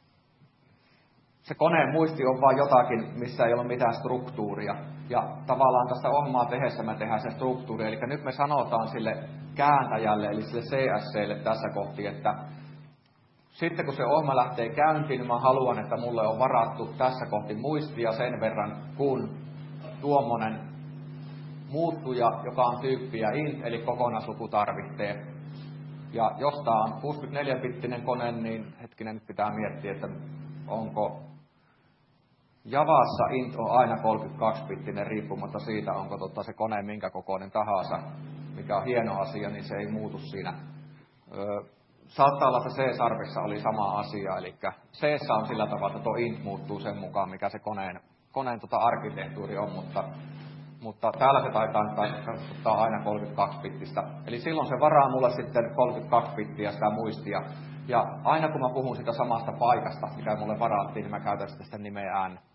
se koneen muisti on vain jotakin, missä ei ole mitään struktuuria. Ja tavallaan tässä ohjelmaa tehdessä me tehdään se struktuuri. Eli nyt me sanotaan sille kääntäjälle, eli sille CSClle tässä kohti, että sitten kun se ohjelma lähtee käyntiin, niin mä haluan, että mulle on varattu tässä kohti muistia sen verran, kun tuommoinen muuttuja, joka on tyyppiä int, eli kokonaisluku tarvitsee. Ja jos tämä on 64-bittinen kone, niin hetkinen nyt pitää miettiä, että onko Javassa int on aina 32-bittinen riippumatta siitä, onko se kone minkä kokoinen tahansa, mikä on hieno asia, niin se ei muutu siinä. Saattaa olla, että C-sarvissa oli sama asia, eli C on sillä tavalla, että tuo int muuttuu sen mukaan, mikä se koneen arkkitehtuuri on, mutta täällä se taitaa aina 32-bittistä. Eli silloin se varaa mulle sitten 32 bittiä sitä muistia. Ja aina kun mä puhun sitä samasta paikasta, mikä mulle varattiin, niin mä käytän sitä nimeä n.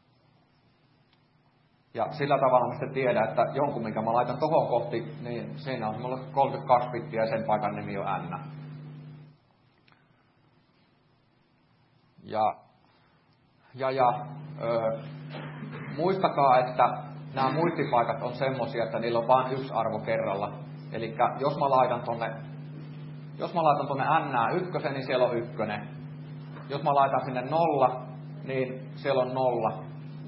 Ja sillä tavalla mä sitten tiedän, että jonkun, minkä mä laitan tohon kohti, niin siinä on mulle 32 bittiä ja sen paikan nimi on n. Muistakaa, että nämä muistipaikat on semmosia, että niillä on vain yksi arvo kerralla. Eli jos mä laitan tonne n1, niin siellä on 1. Jos mä laitan sinne 0, niin siellä on 0.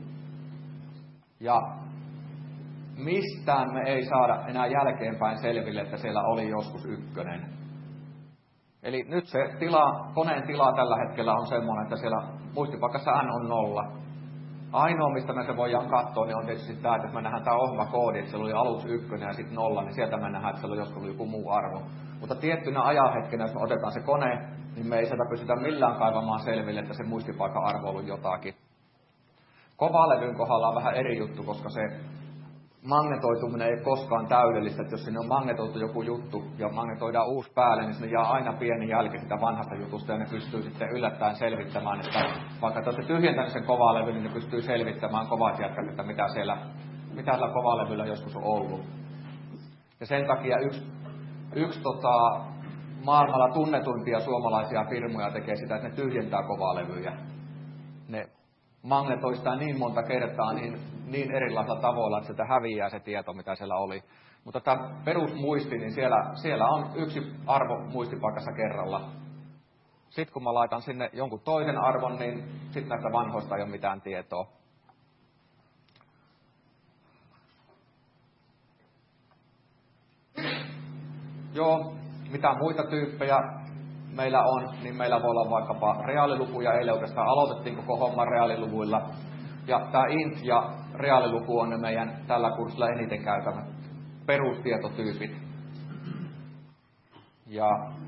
Ja mistään me ei saada enää jälkeenpäin selville, että siellä oli joskus 1. Eli nyt se koneen tila tällä hetkellä on semmoinen, että siellä muistipaikassa n on 0. Ainoa, mistä me se voidaan katsoa, niin on tietysti tämä, että jos me nähdään tämä ohjelmakoodi, että siellä oli aluksi 1 ja sitten 0, niin sieltä me nähdään, että siellä on joskus joku muu arvo. Mutta tiettynä ajanhetkenä, jos me otetaan se kone, niin me ei sieltä pystytä millään kaivamaan selville, että se muistipaikan arvo on ollut jotakin. Kovalevyn kohdalla on vähän eri juttu, koska se magnetoituminen ei koskaan täydellistä, että jos sinne on magnetoitu joku juttu ja magnetoidaan uusi päälle, niin sinne jää aina pieni jälki sitä vanhasta jutusta ja ne pystyy sitten yllättäen selvittämään, että vaikka te olette tyhjentänyt sen kovalevyn, niin ne pystyy selvittämään kovat jätkät, että mitä siellä kovalevyllä joskus on ollut. Ja sen takia yksi maailmalla tunnetuimpia suomalaisia firmoja tekee sitä, että ne tyhjentää kovalevyjä. Ne magnetoi sitä niin monta kertaa niin erilaisilla tavoilla, että sieltä häviää se tieto, mitä siellä oli. Mutta tämä perusmuisti, niin siellä on yksi arvo muistipaikassa kerralla. Sitten kun mä laitan sinne jonkun toisen arvon, niin sitten näistä vanhoista ei ole mitään tietoa. Joo, mitä muita tyyppejä meillä on, niin meillä voi olla vaikkapa reaalilukuja. Eilen oikeastaan aloitettiin koko homma reaaliluvuilla. Ja tämä int ja reaaliluku on ne meidän tällä kurssilla eniten käytämät perustietotyypit. Ja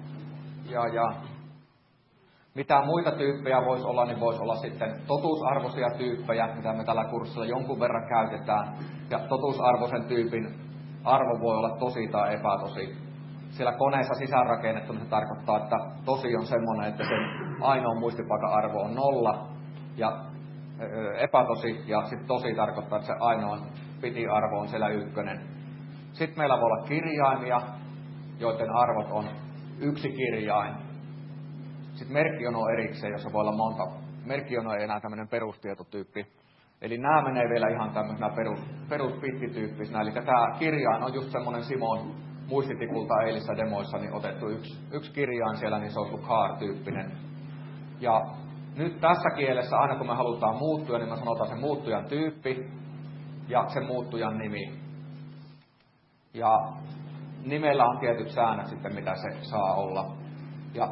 mitä muita tyyppejä voisi olla, niin voisi olla sitten totuusarvoisia tyyppejä, mitä me tällä kurssilla jonkun verran käytetään. Ja totuusarvoisen tyypin arvo voi olla tosi tai epätosi. Siellä koneessa sisäänrakennettu, niin se tarkoittaa, että tosi on semmoinen, että sen ainoa muistipaikan arvo on 0, ja epätosi, ja sitten tosi tarkoittaa, että se ainoa piti-arvo on siellä 1. Sitten meillä voi olla kirjaimia, joiden arvot on 1 kirjain. Sitten merkkiono on erikseen, jossa voi olla monta. Merkkiono ei enää tämmöinen perustietotyyppi. Eli nämä menee vielä ihan tämmöisenä perusbittityyppisenä. Eli tämä kirjain on just semmoinen Simon muistitikulta eilissä demoissa niin otettu yksi kirjain siellä, niin se on ollut char-tyyppinen. Ja nyt tässä kielessä, aina kun me halutaan muuttua, niin me sanotaan sen muuttujan tyyppi ja sen muuttujan nimi. Ja nimellä on tietyt säännöt sitten, mitä se saa olla. Ja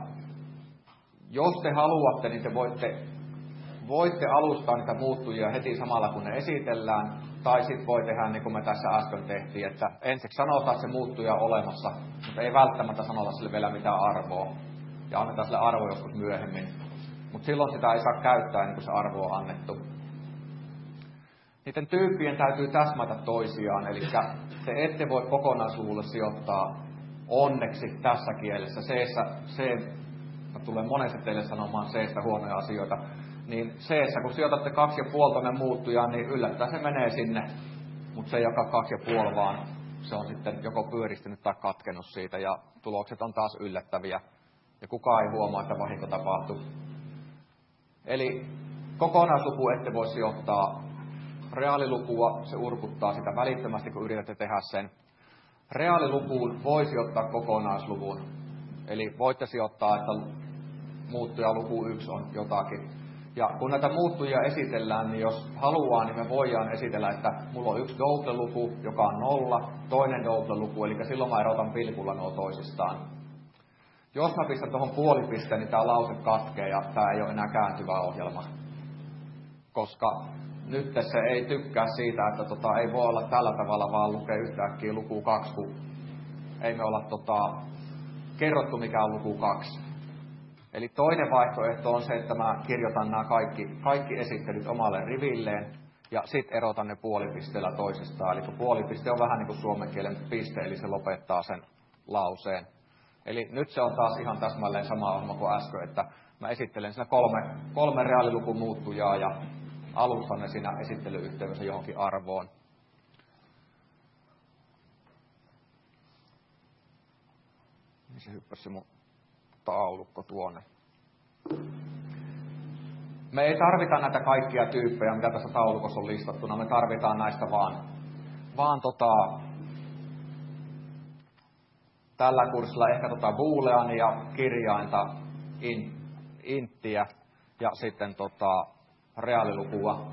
jos te haluatte, niin te voitte alustaa niitä muuttujia heti samalla, kun ne esitellään. Tai sitten voi tehdä niin kuin me tässä äsken tehtiin, että ensiksi sanotaan se muuttuja olemassa, mutta ei välttämättä sanota sille vielä mitään arvoa. Ja annetaan sille arvo joskus myöhemmin. Mutta silloin sitä ei saa käyttää ennen kuin se arvo on annettu. Niiden tyyppien täytyy täsmätä toisiaan, eli te ette voi kokonaisluvulle sijoittaa onneksi tässä kielessä. Tulee monesti teille sanomaan C-stä huonoja asioita. Niin C-ssä, kun sijoitatte 2,5 tonne muuttujaan, niin yllättäen se menee sinne. Mutta se ei olekaan 2,5, vaan se on sitten joko pyöristynyt tai katkennut siitä, ja tulokset on taas yllättäviä. Ja kukaan ei huomaa, että vahinko tapahtuu. Eli kokonaisluku ette voi sijoittaa. Reaalilukua, se urkuttaa sitä välittömästi, kun yritätte tehdä sen. Reaalilukuun voi sijoittaa kokonaisluvun. Eli voitte sijoittaa, että muuttuja luku 1 on jotakin. Ja kun näitä muuttujia esitellään, niin jos haluaa, niin me voidaan esitellä, että mulla on yksi double-luku, joka on 0, toinen double-luku, eli silloin mä erotan pilkulla nuo toisistaan. Jos mä pistän tuohon puolipisteen, niin tämä lause katkee ja tämä ei ole enää kääntyvä ohjelma. Koska nyt se ei tykkää siitä, että ei voi olla tällä tavalla, vaan lukee yhtäkkiä luku 2, kun ei me olla kerrottu mikä on luku 2. Eli toinen vaihtoehto on se, että mä kirjoitan nämä kaikki esittelyt omalle rivilleen ja sitten erotan ne puolipisteellä toisestaan. Eli puolipiste on vähän niin kuin suomen kielen piste, eli se lopettaa sen lauseen. Eli nyt se on taas ihan täsmälleen sama ohjelma kuin äsken, että mä esittelen siinä kolme reaalilukun muuttujaa ja alustan ne siinä esittelyyhteydessä johonkin arvoon. Niin se hyppäsi mun taulukko tuonne. Me ei tarvita näitä kaikkia tyyppejä, mitä tässä taulukossa on listattuna. Me tarvitaan näistä vaan tällä kurssilla ehkä booleania, kirjainta, inttiä ja sitten reaalilukua.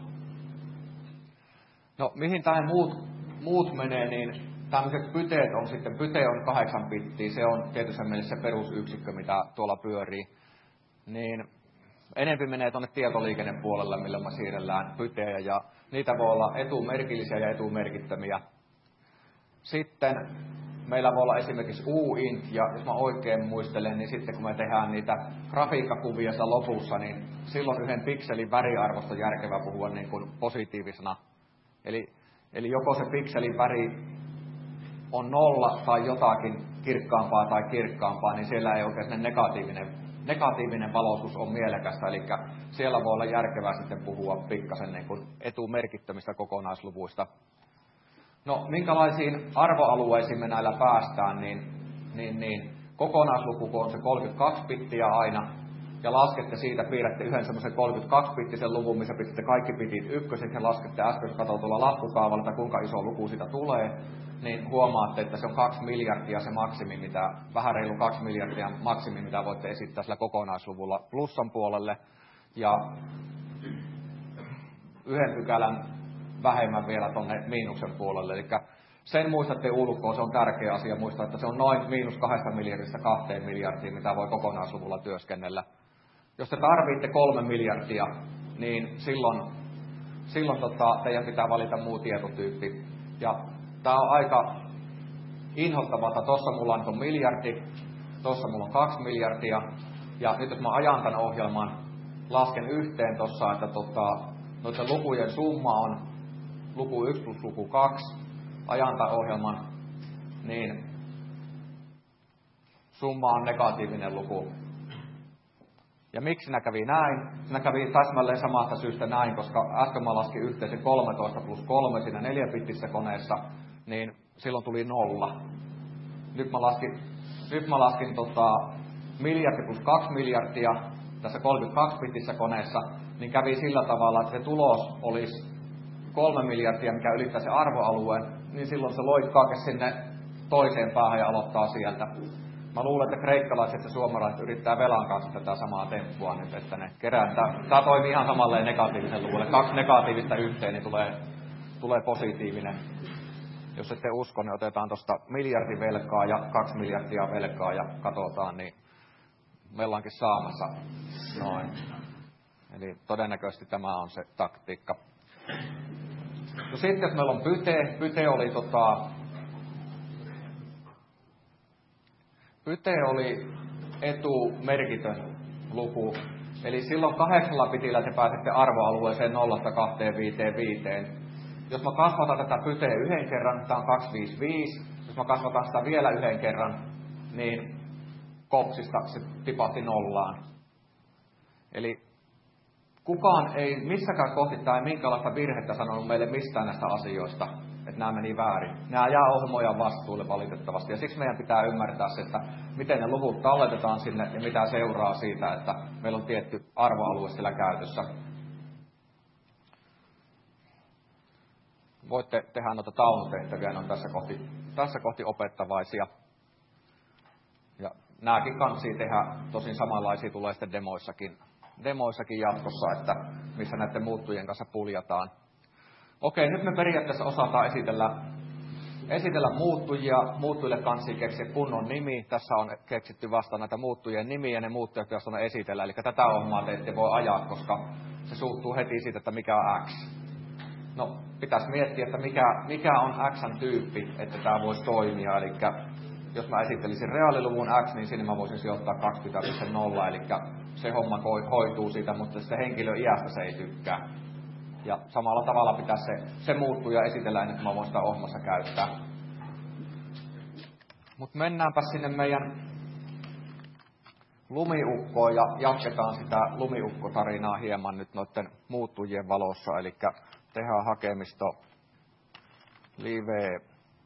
No, mihin tähän muut menee, niin tämmöiset pyteet on sitten, pyte on 8 bittiä, se on tietysti mielessä se perusyksikkö, mitä tuolla pyörii. Niin enempi menee tuonne tietoliikennepuolelle, millä me siirrellään pytejä, ja niitä voi olla etumerkillisiä ja etumerkittömiä. Sitten meillä voi olla esimerkiksi uint, ja jos mä oikein muistelen, niin sitten kun me tehdään niitä grafiikkakuvia lopussa, niin silloin yhden pikselin väriarvosta järkevää puhua niin kuin positiivisena. Eli joko se pikselin väri on 0 tai jotakin kirkkaampaa tai kirkkaampaa, niin siellä ei oikein negatiivinen valoisuus on mielekästä. Eli siellä voi olla järkevää sitten puhua pikkasen niin kuin etumerkittömistä kokonaisluvuista. No, minkälaisiin arvoalueisiin me näillä päästään, niin kokonaisluku, kun on se 32 bittiä aina, ja laskette siitä, piirrätte yhden semmoisen 32-bittisen luvun, missä pistätte kaikki bitit ykköset, ja laskette äsken, jos katsoo tuolla laskukaavalla, että kuinka iso luku siitä tulee, niin huomaatte, että se on 2 miljardia se maksimi, vähän reilu 2 miljardia maksimi, mitä voitte esittää sillä kokonaisluvulla plussan puolelle, ja 1 pykälän vähemmän vielä tuonne miinuksen puolelle. Eli sen muistatte ulkoa, se on tärkeä asia muistaa, että se on noin -2 miljardista 2 miljardia, mitä voi kokonaisluvulla työskennellä. Jos te tarvitte 3 miljardia, niin silloin teidän pitää valita muu tietotyyppi. Ja tää on aika inhottavaa, tossa mulla on miljardi, tossa mulla on 2 miljardia, ja nyt jos mä ajan tämän ohjelman, lasken yhteen tossa, että noiden lukujen summa on luku 1 plus luku 2, ajan tämän ohjelman, niin summa on negatiivinen luku. Ja miksi siinä kävi näin? Siinä kävi täsmälleen samasta syystä näin, koska äsken mä laskin yhteen 13 plus 3 siinä 4-bittissä koneessa, niin silloin tuli 0. Nyt mä laskin miljardi plus 2 miljardia tässä 32-bittissä koneessa, niin kävi sillä tavalla, että se tulos olisi 3 miljardia, mikä ylittää se arvoalueen, niin silloin se loikkaa sinne toiseen päähän ja aloittaa sieltä. Mä luulen, että kreikkalaiset ja suomalaiset yrittää velan kanssa tätä samaa temppua nyt, että ne kerää. Tää toimii ihan samalleen negatiivisen luvulle. 2 negatiivista yhteen, niin tulee positiivinen. Jos ette usko, niin otetaan tuosta miljardi velkaa ja 2 miljardia velkaa ja katsotaan, niin me ollaankin saamassa noin. Eli todennäköisesti tämä on se taktiikka. No sitten jos meillä on Pyte oli Pyte oli etumerkitön luku. Eli silloin 8 bitillä te pääsette arvoalueeseen 0-255. Jos mä kasvatan tätä Pyteä yhden kerran, tämä on 255. Jos mä kasvatan sitä vielä yhden kerran, niin kopsista se tipahti 0. Eli kukaan ei missäkään kohti tai minkälaista virhettä sanonut meille mistään näistä asioista, että nämä meni väärin. Nämä jää ohjelmojan vastuulle valitettavasti. Ja siksi meidän pitää ymmärtää se, että miten ne luvut talletetaan sinne ja mitä seuraa siitä, että meillä on tietty arvoalue siellä käytössä. Voitte tehdä noita taulutehtäviä, ne on tässä kohti opettavaisia. Ja nämäkin kansi tehdä, tosin samanlaisia tulee sitten demoissakin jatkossa, että missä näiden muuttujien kanssa puljataan. Okei, nyt me periaatteessa osataan esitellä muuttujia. Muuttujille kansi keksiä kunnon nimi. Tässä on keksitty vasta näitä muuttujien nimiä ja ne muuttujat, joista on esitellä. Eli tätä ohjelmaa te ette voi ajaa, koska se suuttuu heti siitä, että mikä on X. No, pitäisi miettiä, että mikä on X:n tyyppi, että tämä voisi toimia. Eli jos mä esittelisin reaaliluvun X, niin sinne mä voisin sijoittaa 20.0, eli se homma hoituu siitä, mutta sitten henkilön iästä se ei tykkää. Ja samalla tavalla pitäisi se muuttuja esitellä ennen kuin mä voin sitä ohjelmassa käyttää. Mutta mennäänpä sinne meidän lumiukkoon ja jatketaan sitä lumiukkotarinaa hieman nyt noiden muuttujien valossa. Eli tehdään hakemisto live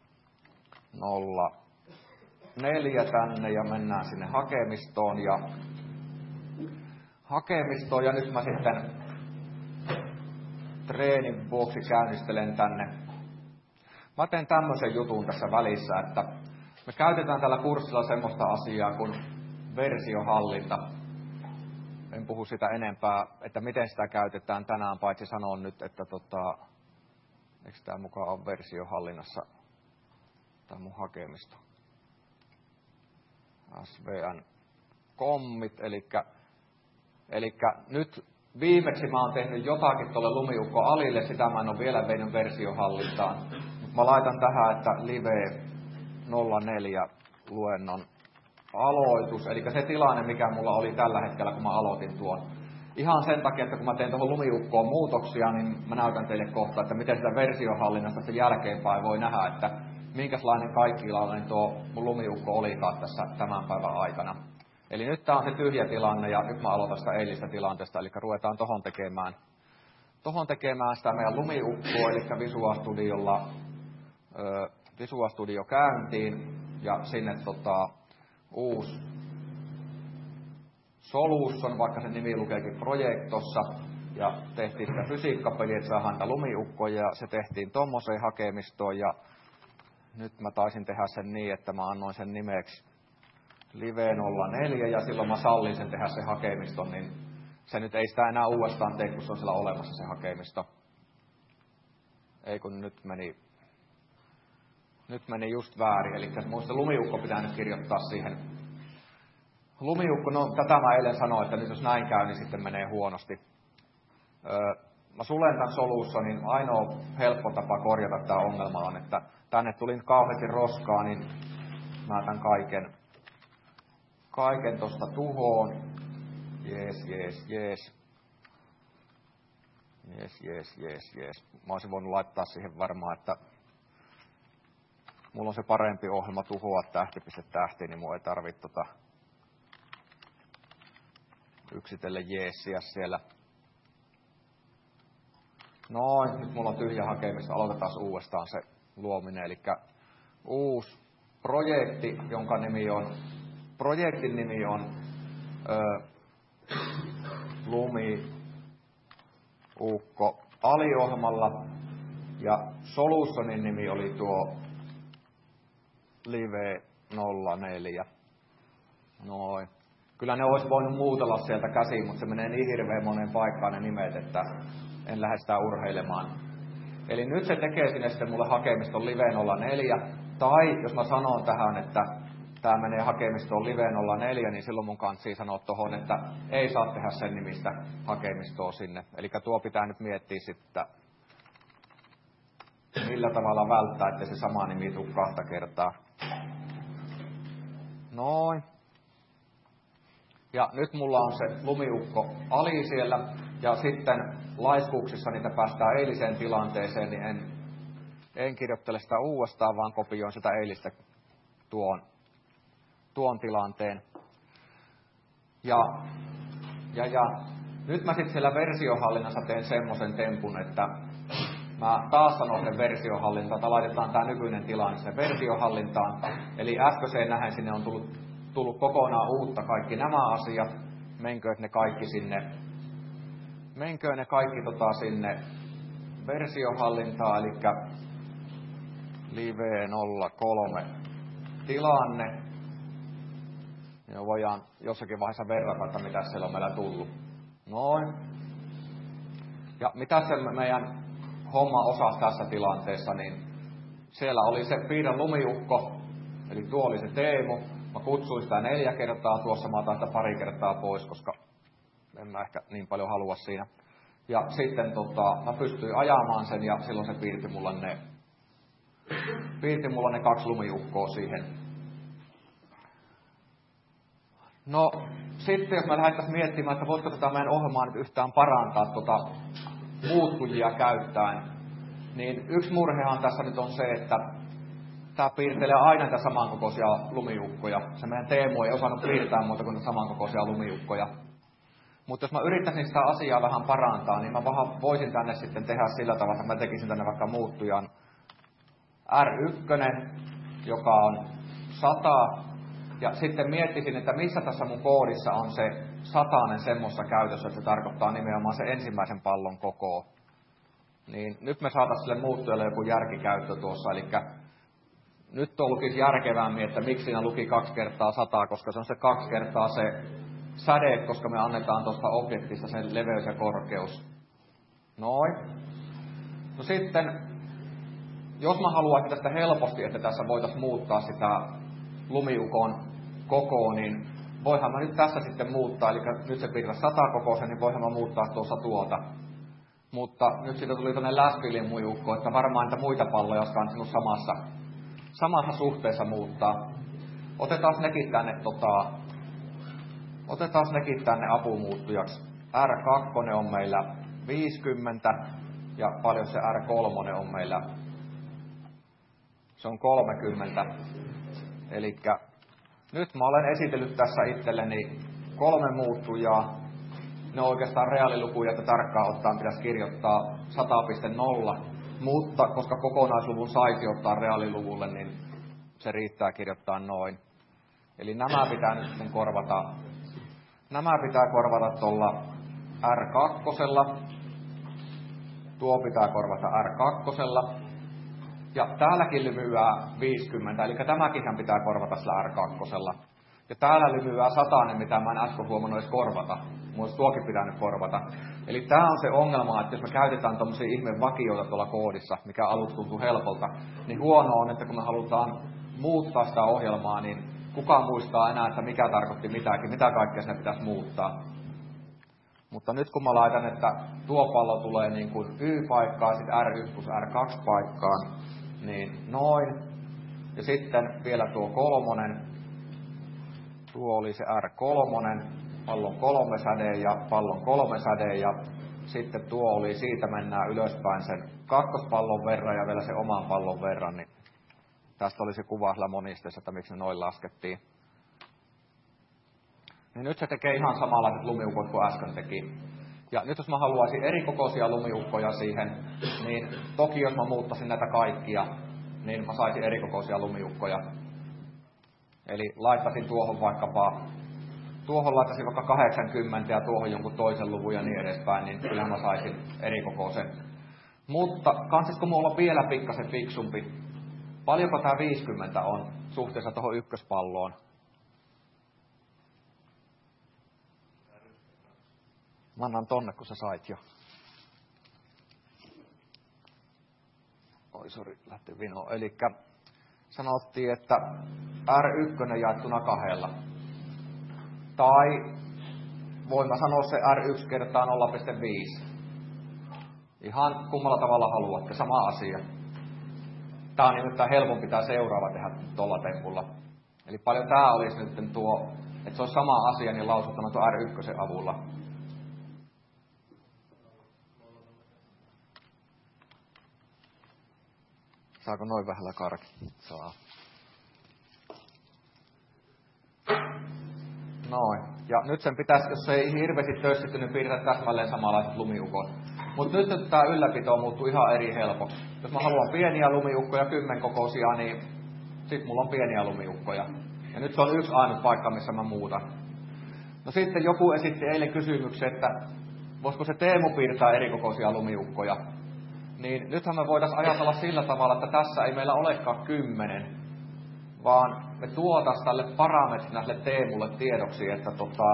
04 tänne ja mennään sinne hakemistoon. Ja nyt mä sitten treenin vuoksi käynnistelen tänne. Mä teen tämmöisen jutun tässä välissä, että me käytetään tällä kurssilla semmoista asiaa kuin versiohallinta. En puhu sitä enempää, että miten sitä käytetään tänään, paitsi sanon nyt, että eikö tämä mukaan ole versiohallinnassa tämä mun hakemisto. SVN kommit, eli nyt viimeksi mä oon tehnyt jotakin tuolle lumiukko alille, sitä mä en ole vielä vienyt versiohallintaan. Mä laitan tähän, että live 04 luennon aloitus, eli se tilanne, mikä mulla oli tällä hetkellä, kun mä aloitin tuon. Ihan sen takia, että kun mä teen tuohon lumiukkoon muutoksia, niin mä näytän teille kohta, että miten sitä versiohallinnasta sen jälkeenpäin voi nähdä, että minkälainen kaikkilainen tuo mun lumiukko olikaan tässä tämän päivän aikana. Eli nyt tää on se tyhjä tilanne ja nyt mä aloitan sitä eilistä tilanteesta, eli ruvetaan tohon tekemään sitä meidän lumiukkoa, eli Visual Studio käyntiin ja sinne uusi Solution, vaikka sen nimi lukeekin projektossa, ja tehtiin sitä fysiikkapeliä, että saadaan niitä lumiukkoja, ja se tehtiin tommoseen hakemistoon, ja nyt mä taisin tehdä sen niin, että mä annoin sen nimeksi live 04, ja silloin mä sallin sen tehdä sen hakemiston, niin se nyt ei sitä enää uudestaan tee, kun se on siellä olemassa se hakemisto. Ei kun nyt meni just väärin, eli muista lumiukko pitää nyt kirjoittaa siihen. Lumiukko, no tätä mä eilen sanoin, että nyt jos näin käy, niin sitten menee huonosti. mä sulen tämän Solutionin, ainoa helppo tapa korjata tämä ongelma on, että tänne tuli kauheasti roskaa, niin mä tämän kaiken tosta tuhoon. Jees. Mä olisin voinut laittaa siihen varmaan, että mulla on se parempi ohjelma tuhoa tähti, niin mun ei tarvitse yksitellen jeesiä siellä. Noin, nyt mulla on tyhjä hakemista. Aloitetaan uudestaan se luominen. Eli uusi projekti, jonka projektin nimi on Lumiukko aliohjelmalla. Ja Solutionin nimi oli tuo Live 04. Noin. Kyllä ne olisi voinut muutella sieltä käsiin, mutta se menee niin hirveän monen paikkaan ne nimet, että en lähde sitä urheilemaan. Eli nyt se tekee sinne sitten mulle hakemiston Live 04. Tai jos mä sanon tähän, että tämä menee hakemistoon Live 04, niin silloin mun kanssa sanoa tuohon, että ei saa tehdä sen nimistä hakemistoa sinne. Eli tuo pitää nyt miettiä sitten, millä tavalla välttää, että se sama nimi tule 2 kertaa. Noin. Ja nyt mulla on se Lumiukko ali siellä. Ja sitten laiskuuksissa niitä päästään eiliseen tilanteeseen, niin en kirjoittele sitä uudestaan, vaan kopioin sitä eilistä tuon tilanteen. Ja nyt mä sitten siellä versiohallinnassa teen semmoisen tempun, että mä taas sanon sen versiohallintaan, että laitetaan tämä nykyinen tilanne sen versiohallintaan. Eli äskeiseen nähen sinne on tullut kokonaan uutta kaikki nämä asiat. Menkööt ne kaikki sinne sinne versiohallintaan, eli Live 03 tilanne. Ja voidaan jossakin vaiheessa verrata, että mitä siellä on meillä tullut. Noin. Ja mitä se meidän homma osasi tässä tilanteessa, niin siellä oli se Piirrä Lumiukko, eli tuo oli se Teemu. Mä kutsuin sitä 4 kertaa, tuossa mä otan sitä 2 kertaa pois, koska en mä ehkä niin paljon halua siinä. Ja sitten mä pystyin ajamaan sen ja silloin se piirti mulla ne 2 lumiukkoa siihen. No sitten jos me lähdettäisiin miettimään, että voisiko tätä meidän ohjelmaa nyt yhtään parantaa muuttujia käyttäen, niin yksi murhehan tässä nyt on se, että tämä piirtelee aina näitä samankokoisia lumiukkoja. Se meidän Teemu ei osannut piirtää muuta kuin samankokoisia lumiukkoja. Mutta jos mä yrittäisin sitä asiaa vähän parantaa, niin mä voisin tänne sitten tehdä sillä tavalla, että mä tekisin tänne vaikka muuttujan R1, joka on 100. Ja sitten miettisin, että missä tässä mun koodissa on se 100 semmoista käytössä, että se tarkoittaa nimenomaan se ensimmäisen pallon kokoa. Niin nyt me saataisiin sille muuttujalle joku järkikäyttö tuossa, eli nyt lukisi järkevämmin, että miksi siinä luki 2 kertaa 100, koska se on se 2 kertaa se säde, koska me annetaan tuosta objektista sen leveys ja korkeus. Noin. No sitten, jos mä haluaisin tästä helposti, että tässä voitaisiin muuttaa sitä lumiukon kokoa, niin voihan mä nyt tässä sitten muuttaa, eli nyt se piirtää 100 kokoisen, niin voihan mä muuttaa tuossa tuota. Mutta nyt siitä tuli tuonne läskilimuukko, että varmaan niitä muita palloja olisi kannattanut samassa suhteessa muuttaa. Otetaan nekin tänne apumuuttujaksi. R2 on meillä 50 ja paljon se R3 on meillä. Se on 30. Elikkä nyt mä olen esitellyt tässä itselleni 3 muuttujaa. Ne on oikeastaan reaalilukuja, että tarkkaan ottaen pitäisi kirjoittaa 100.0, mutta koska kokonaisluvun saisi ottaa reaaliluvulle, niin se riittää kirjoittaa noin. Eli nämä pitää nyt korvata. Nämä pitää korvata tuolla R2. Tuo pitää korvata R2. Ja täälläkin lymyää 50, eli tämäkin pitää korvata sillä R2. Ja täällä lymyää 100, mitä mä en äsken huomannut edes korvata. Mun olisi tuokin pitänyt korvata. Eli tää on se ongelma, että jos me käytetään tommosia ihmeen vakioita tuolla koodissa, mikä aluksi tuntuu helpolta, niin huono on, että kun me halutaan muuttaa sitä ohjelmaa, niin kukaan muistaa enää, että mikä tarkoitti mitäkin, mitä kaikkea sinne pitäisi muuttaa. Mutta nyt kun mä laitan, että tuo pallo tulee niin kuin Y-paikkaan, sitten R1 plus R2 paikkaan, niin noin. Ja sitten vielä tuo kolmonen. Tuo oli se R3, pallon 3 säde ja pallon 3 säde. Ja sitten tuo oli, siitä mennään ylöspäin sen kakkospallon verran ja vielä se oman pallon verran. Niin tästä oli se kuva sillä monisteessa, että miksi ne noin laskettiin. Niin nyt se tekee ihan samanlaiset lumiukot kuin äsken teki. Ja nyt jos mä haluaisin erikokoisia lumiukkoja siihen, niin toki jos mä muuttaisin näitä kaikkia, niin mä saisin erikokoisia lumiukkoja. Eli laittaisin tuohon vaikkapa, tuohon laittaisin vaikka 80 ja tuohon jonkun toisen luvun ja niin edespäin, niin kyllähän mä saisin erikokoisen. Mutta kansisko mulla on vielä pikkasen fiksumpi? Paljonko tää 50 on suhteessa tuohon ykköspalloon? Mä annan tonne, kun sä sait jo. Oi, sori, lähti vinoon. Elikkä sanottiin, että R1 jaettuna 2. Tai voin mä sanoa se R1 kertaa 0,5. Ihan kummalla tavalla haluatte, sama asia. Tää on nimittäin helpompi tää seuraava tehdä tuolla tempulla. Eli paljon tää olisi nyt tuo, että se olisi sama asia, niin lausuttuna tuo R1 avulla. Saako noin vähällä karki? Saa. Noin. Ja nyt sen pitäisi, jos se ei hirveästi tössitty, niin piirtää täsmälleen samanlaiset lumiukot. Mutta nyt tämä ylläpito muuttuu ihan eri helpoksi. Jos mä haluan pieniä lumiukkoja, 10-kokoisia, niin sit mulla on pieniä lumiukkoja. Ja nyt se on yksi ainut paikka, missä mä muutan. No sitten joku esitti eilen kysymyksen, että voisiko se Teemu piirtää erikokoisia lumiukkoja. Niin nythän me voitaisiin ajatella sillä tavalla, että tässä ei meillä olekaan 10, vaan me tuotaisiin tälle parametrille Teemulle tiedoksi, että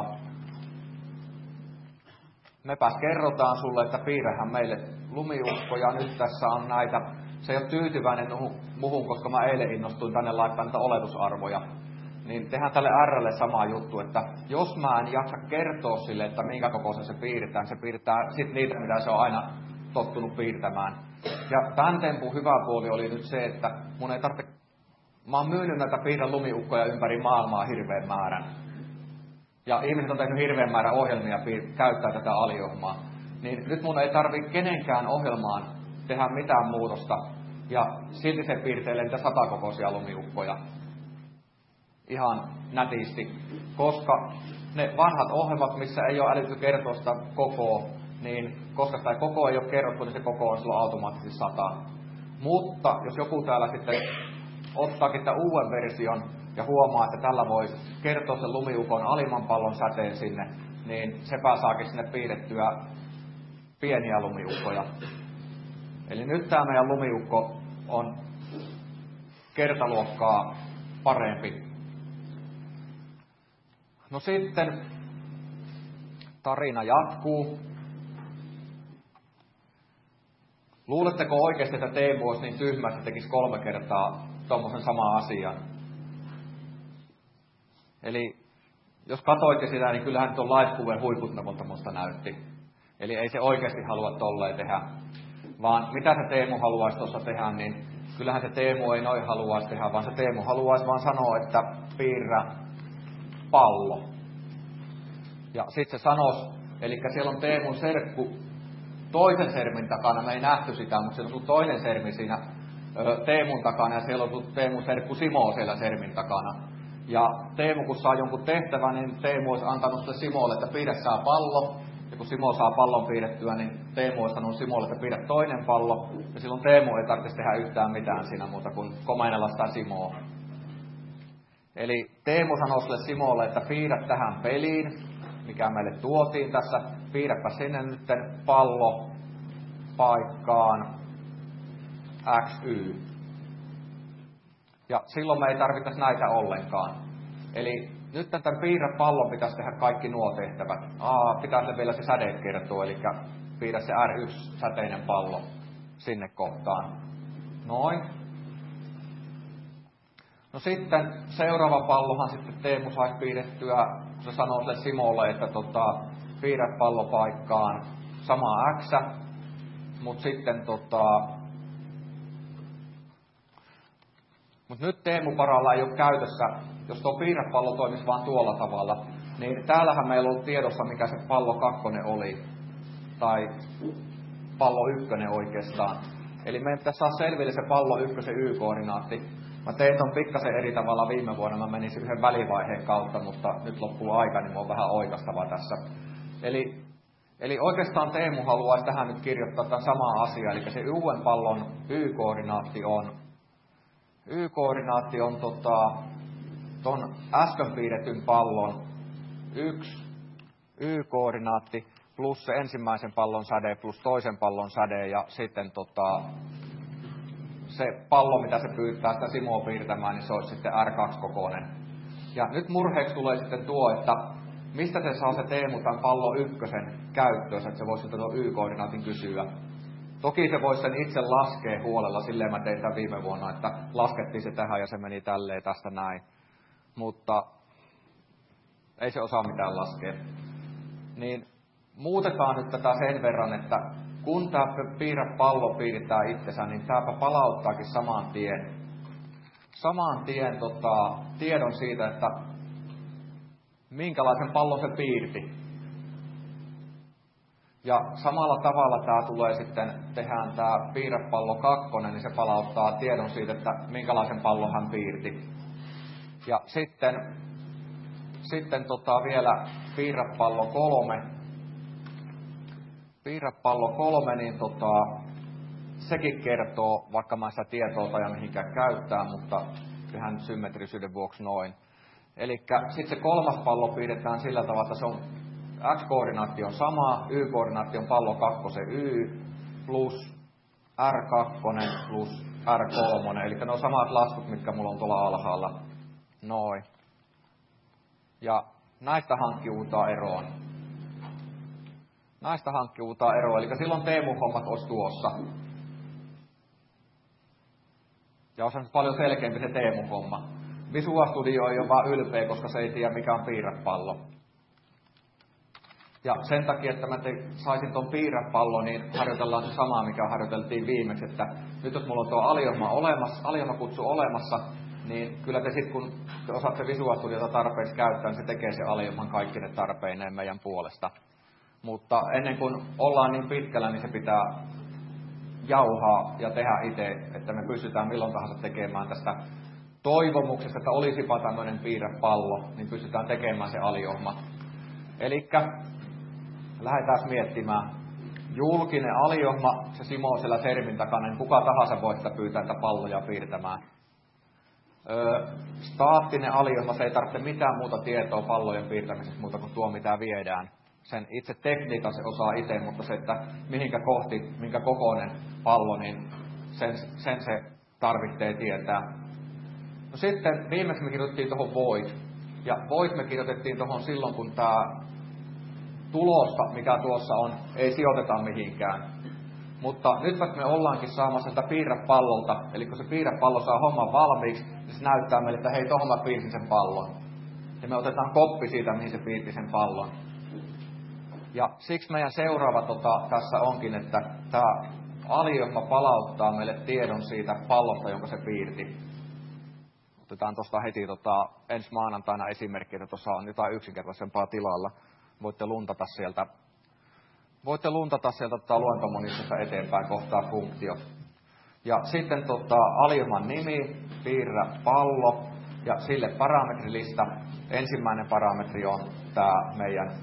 mepäs kerrotaan sulle, että piirrähän meille lumiukkoja, nyt tässä on näitä. Se ei ole tyytyväinen muhun, koska mä eilen innostuin tänne laittaa niitä oletusarvoja. Niin tehdään tälle R:lle sama juttu, että jos mä en jaksa kertoa sille, että minkä kokoisen se piirtää sit niitä, mitä se on aina tottunut piirtämään. Ja tämän tempun hyvä puoli oli nyt se, että mun ei tarvitse. Mä oon myynyt näitä piirrän lumiukkoja ympäri maailmaa hirveän määrän. Ja ihmiset on tehnyt hirveän määrän ohjelmia käyttää tätä aliohjelmaa. Niin nyt mun ei tarvitse kenenkään ohjelmaan tehdä mitään muutosta. Ja silti se piirteilee niitä 100-kokoisia lumiukkoja. Ihan nätisti. Koska ne vanhat ohjelmat, missä ei ole älytty kertoa sitä kokoa, niin koska sitä koko ei ole kerrottu, niin se koko on silloin automaattisesti 100. Mutta jos joku täällä sitten ottaakin tämän uuden version ja huomaa, että tällä voi kertoa sen lumiukon alimman pallon säteen sinne, niin sepä saakin sinne piirrettyä pieniä lumiukkoja. Eli nyt tämä meidän lumiukko on kertaluokkaa parempi. No sitten tarina jatkuu. Luuletteko oikeasti, että Teemu olisi niin tyhmä, että tekisi 3 kertaa tuommoisen saman asian? Eli jos katsoitte sitä, niin kyllähän tuon live-kuven huiputnavolta näytti. Eli ei se oikeasti halua tolleen tehdä. Vaan mitä se Teemu haluaisi tuossa tehdä, niin kyllähän se Teemu ei noin haluaisi tehdä, vaan se Teemu haluaisi vaan sanoa, että piirrä pallo. Ja sitten se sanoisi, eli siellä on Teemun serkku toisen sermin takana, me ei nähty sitä, mutta siellä on toinen sermi siinä Teemun takana ja siellä on Teemun serkku Simo siellä sermin takana. Ja Teemu kun saa jonkun tehtävän, niin Teemu olisi antanut sille Simolle, että piirrä saa pallo. Ja kun Simo saa pallon piirrettyä, niin Teemu olisi sanonut Simolle, että piirrä toinen pallo. Ja silloin Teemu ei tarvitse tehdä yhtään mitään siinä muuta kuin komennella sitä Simoa. Eli Teemu sanoi sille Simolle, että piirrä tähän peliin, mikä meille tuotiin tässä. Piirräpä sinne nyt pallo paikkaan XY. Ja silloin me ei tarvitaisi näitä ollenkaan. Eli nyt tämän piirrä pallon pitäisi tehdä kaikki nuo tehtävät. Pitäisi vielä se säde kertoa, eli piirrä se R1-säteinen pallo sinne kohtaan. Noin. No sitten seuraava pallohan sitten Teemu saisi piirrettyä, kun se sanoo sille Simolle, että piirrepallopaikkaan sama X, mutta sitten Mutta nyt Teemu-paralla ei ole käytössä, jos tuo piirrepallo toimisi vaan tuolla tavalla, niin täällähän meillä on ollut tiedossa, mikä se pallo 2 oli, tai pallo 1 oikeastaan. Eli meidän pitäisi saada selville se pallo 1 Y-koordinaatti. Mä tein ton pikkasen eri tavalla viime vuonna, mä menisin yhden välivaiheen kautta, mutta nyt loppuu aika, niin mä oon vähän oikastava tässä. Eli oikeastaan Teemu haluaisi tähän nyt kirjoittaa tämän samaa asiaa, eli se uuden pallon Y-koordinaatti on ton äsken piirretyn pallon 1 Y-koordinaatti plus se ensimmäisen pallon säde plus toisen pallon säde ja sitten se pallo, mitä se pyytää sitä Simoa piirtämään, niin se olisi sitten R2-kokoinen. Ja nyt murheeksi tulee sitten tuo, että mistä se saa se Teemu tämän pallo 1 käyttöönsä, että se voisi tuon Y-koordinaatin kysyä. Toki se voisi sen itse laskea huolella, silleen mä tein tämän viime vuonna, että laskettiin se tähän ja se meni tälleen tästä näin. Mutta ei se osaa mitään laskea. Niin muutetaan nyt tätä sen verran, että kun tämä piirrepallo piirtää itsensä, niin tämäpä palauttaakin saman tien tiedon siitä, että minkälaisen pallon se piirti. Ja samalla tavalla tämä tulee sitten, tehdään tämä piirrepallo 2, niin se palauttaa tiedon siitä, että minkälaisen pallon hän piirti. Ja sitten vielä piirrepallo 3. Piirrepallo 3, niin sekin kertoo, vaikka mä sitä tietoa tai mihinkään käyttää, mutta ihan symmetrisyyden vuoksi noin. Eli sitten se 3. pallo piirretään sillä tavalla, että se on X-koordinaatti on sama, Y-koordinaatti on pallo 2 Y plus R2 plus R3. Eli ne on samat laskut, mitkä mulla on tuolla alhaalla. Noin. Ja näistä hankkiudutaan eroon. Eli silloin Teemu-hommat olisi tuossa. Ja on paljon selkeämpi se Teemu-homma. Visual Studio ei ole vaan ylpeä, koska se ei tiedä mikä on piirrepallo. Ja sen takia, että mä saisin ton piirrepallon, niin harjoitellaan se samaa, mikä harjoiteltiin viimeksi. Että nyt jos mulla on tuo alioma-kutsu olemassa, niin kyllä te sitten, kun te osaatte Visual Studiota tarpeeksi käyttää, niin se tekee se alioman kaikki ne tarpeineen meidän puolesta. Mutta ennen kuin ollaan niin pitkällä, niin se pitää jauhaa ja tehdä itse, että me pystytään milloin tahansa tekemään tästä toivomuksesta, että olisipa tämmöinen piirrepallo, niin pystytään tekemään se aliohma. Elikkä lähdetään miettimään. Julkinen aliohma, se Simo siellä sermin takana, niin kuka tahansa voi sitä pyytää niitä palloja piirtämään. Staattinen aliohma, se ei tarvitse mitään muuta tietoa pallojen piirtämisestä muuta kuin tuo, mitä viedään. Sen itse tekniikan se osaa itse, mutta se, että mihinkä kohti, minkä kokoinen pallo, niin sen se tarvitsee tietää. No sitten viimeksi me kirjoitettiin tuohon void. Ja void me kirjoitettiin tuohon silloin, kun tämä tulosta, mikä tuossa on, ei sijoiteta mihinkään. Mutta nyt vaikka me ollaankin saamassa sitä piirrepallolta, eli kun se piirrepallo saa homman valmiiksi, niin se näyttää meille, että hei, tohon mä piirsin sen pallon. Ja me otetaan koppi siitä, mihin se piirti sen pallon. Ja siksi meidän seuraava tässä onkin, että tämä aliohma palauttaa meille tiedon siitä pallosta, jonka se piirti. Otetaan tuosta heti ensi maanantaina esimerkki, että tuossa on jotain yksinkertaisempaa tilalla. Voitte luntata sieltä luentomonistista eteenpäin kohtaa funktio. Ja sitten aliohman nimi, piirrä pallo ja sille parametrilista. Ensimmäinen parametri on tämä meidän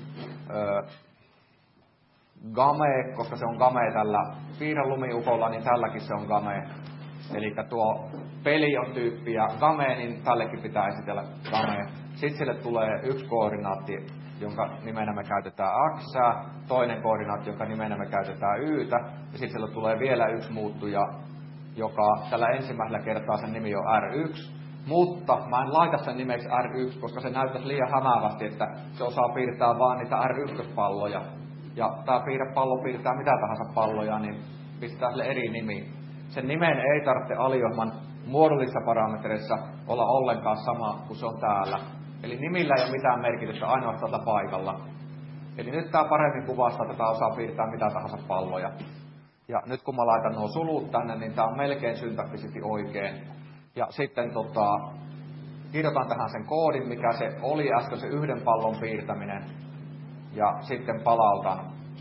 game, koska se on game tällä piirrelumiukolla, niin tälläkin se on game. Eli tuo peli on tyyppi ja game, niin tällekin pitää esitellä game. Sitten sille tulee yksi koordinaatti, jonka nimenä me käytetään x, toinen koordinaatti, jonka nimenä me käytetään y, ja sitten sille tulee vielä yksi muuttuja, joka tällä ensimmäisellä kertaa sen nimi on R1, mutta mä en laita sen nimeksi R1, koska se näyttäisi liian hämäävästi, että se osaa piirtää vaan niitä R1-palloja. Ja tämä piirrepallo piirtää mitä tahansa palloja, niin pistetään sille eri nimi. Sen nimen ei tarvitse aliohman muodollisissa parametreissa olla ollenkaan sama kuin se on täällä. Eli nimillä ei ole mitään merkitystä ainoastaan paikalla. Eli nyt tää paremmin kuvastaa, että tää osaa piirtää mitä tahansa palloja. Ja nyt kun mä laitan nuo sulut tänne, niin tää on melkein syntaktisesti oikein. Ja sitten kirjoitan tähän sen koodin, mikä se oli äsken se yhden pallon piirtäminen. Ja sitten palautan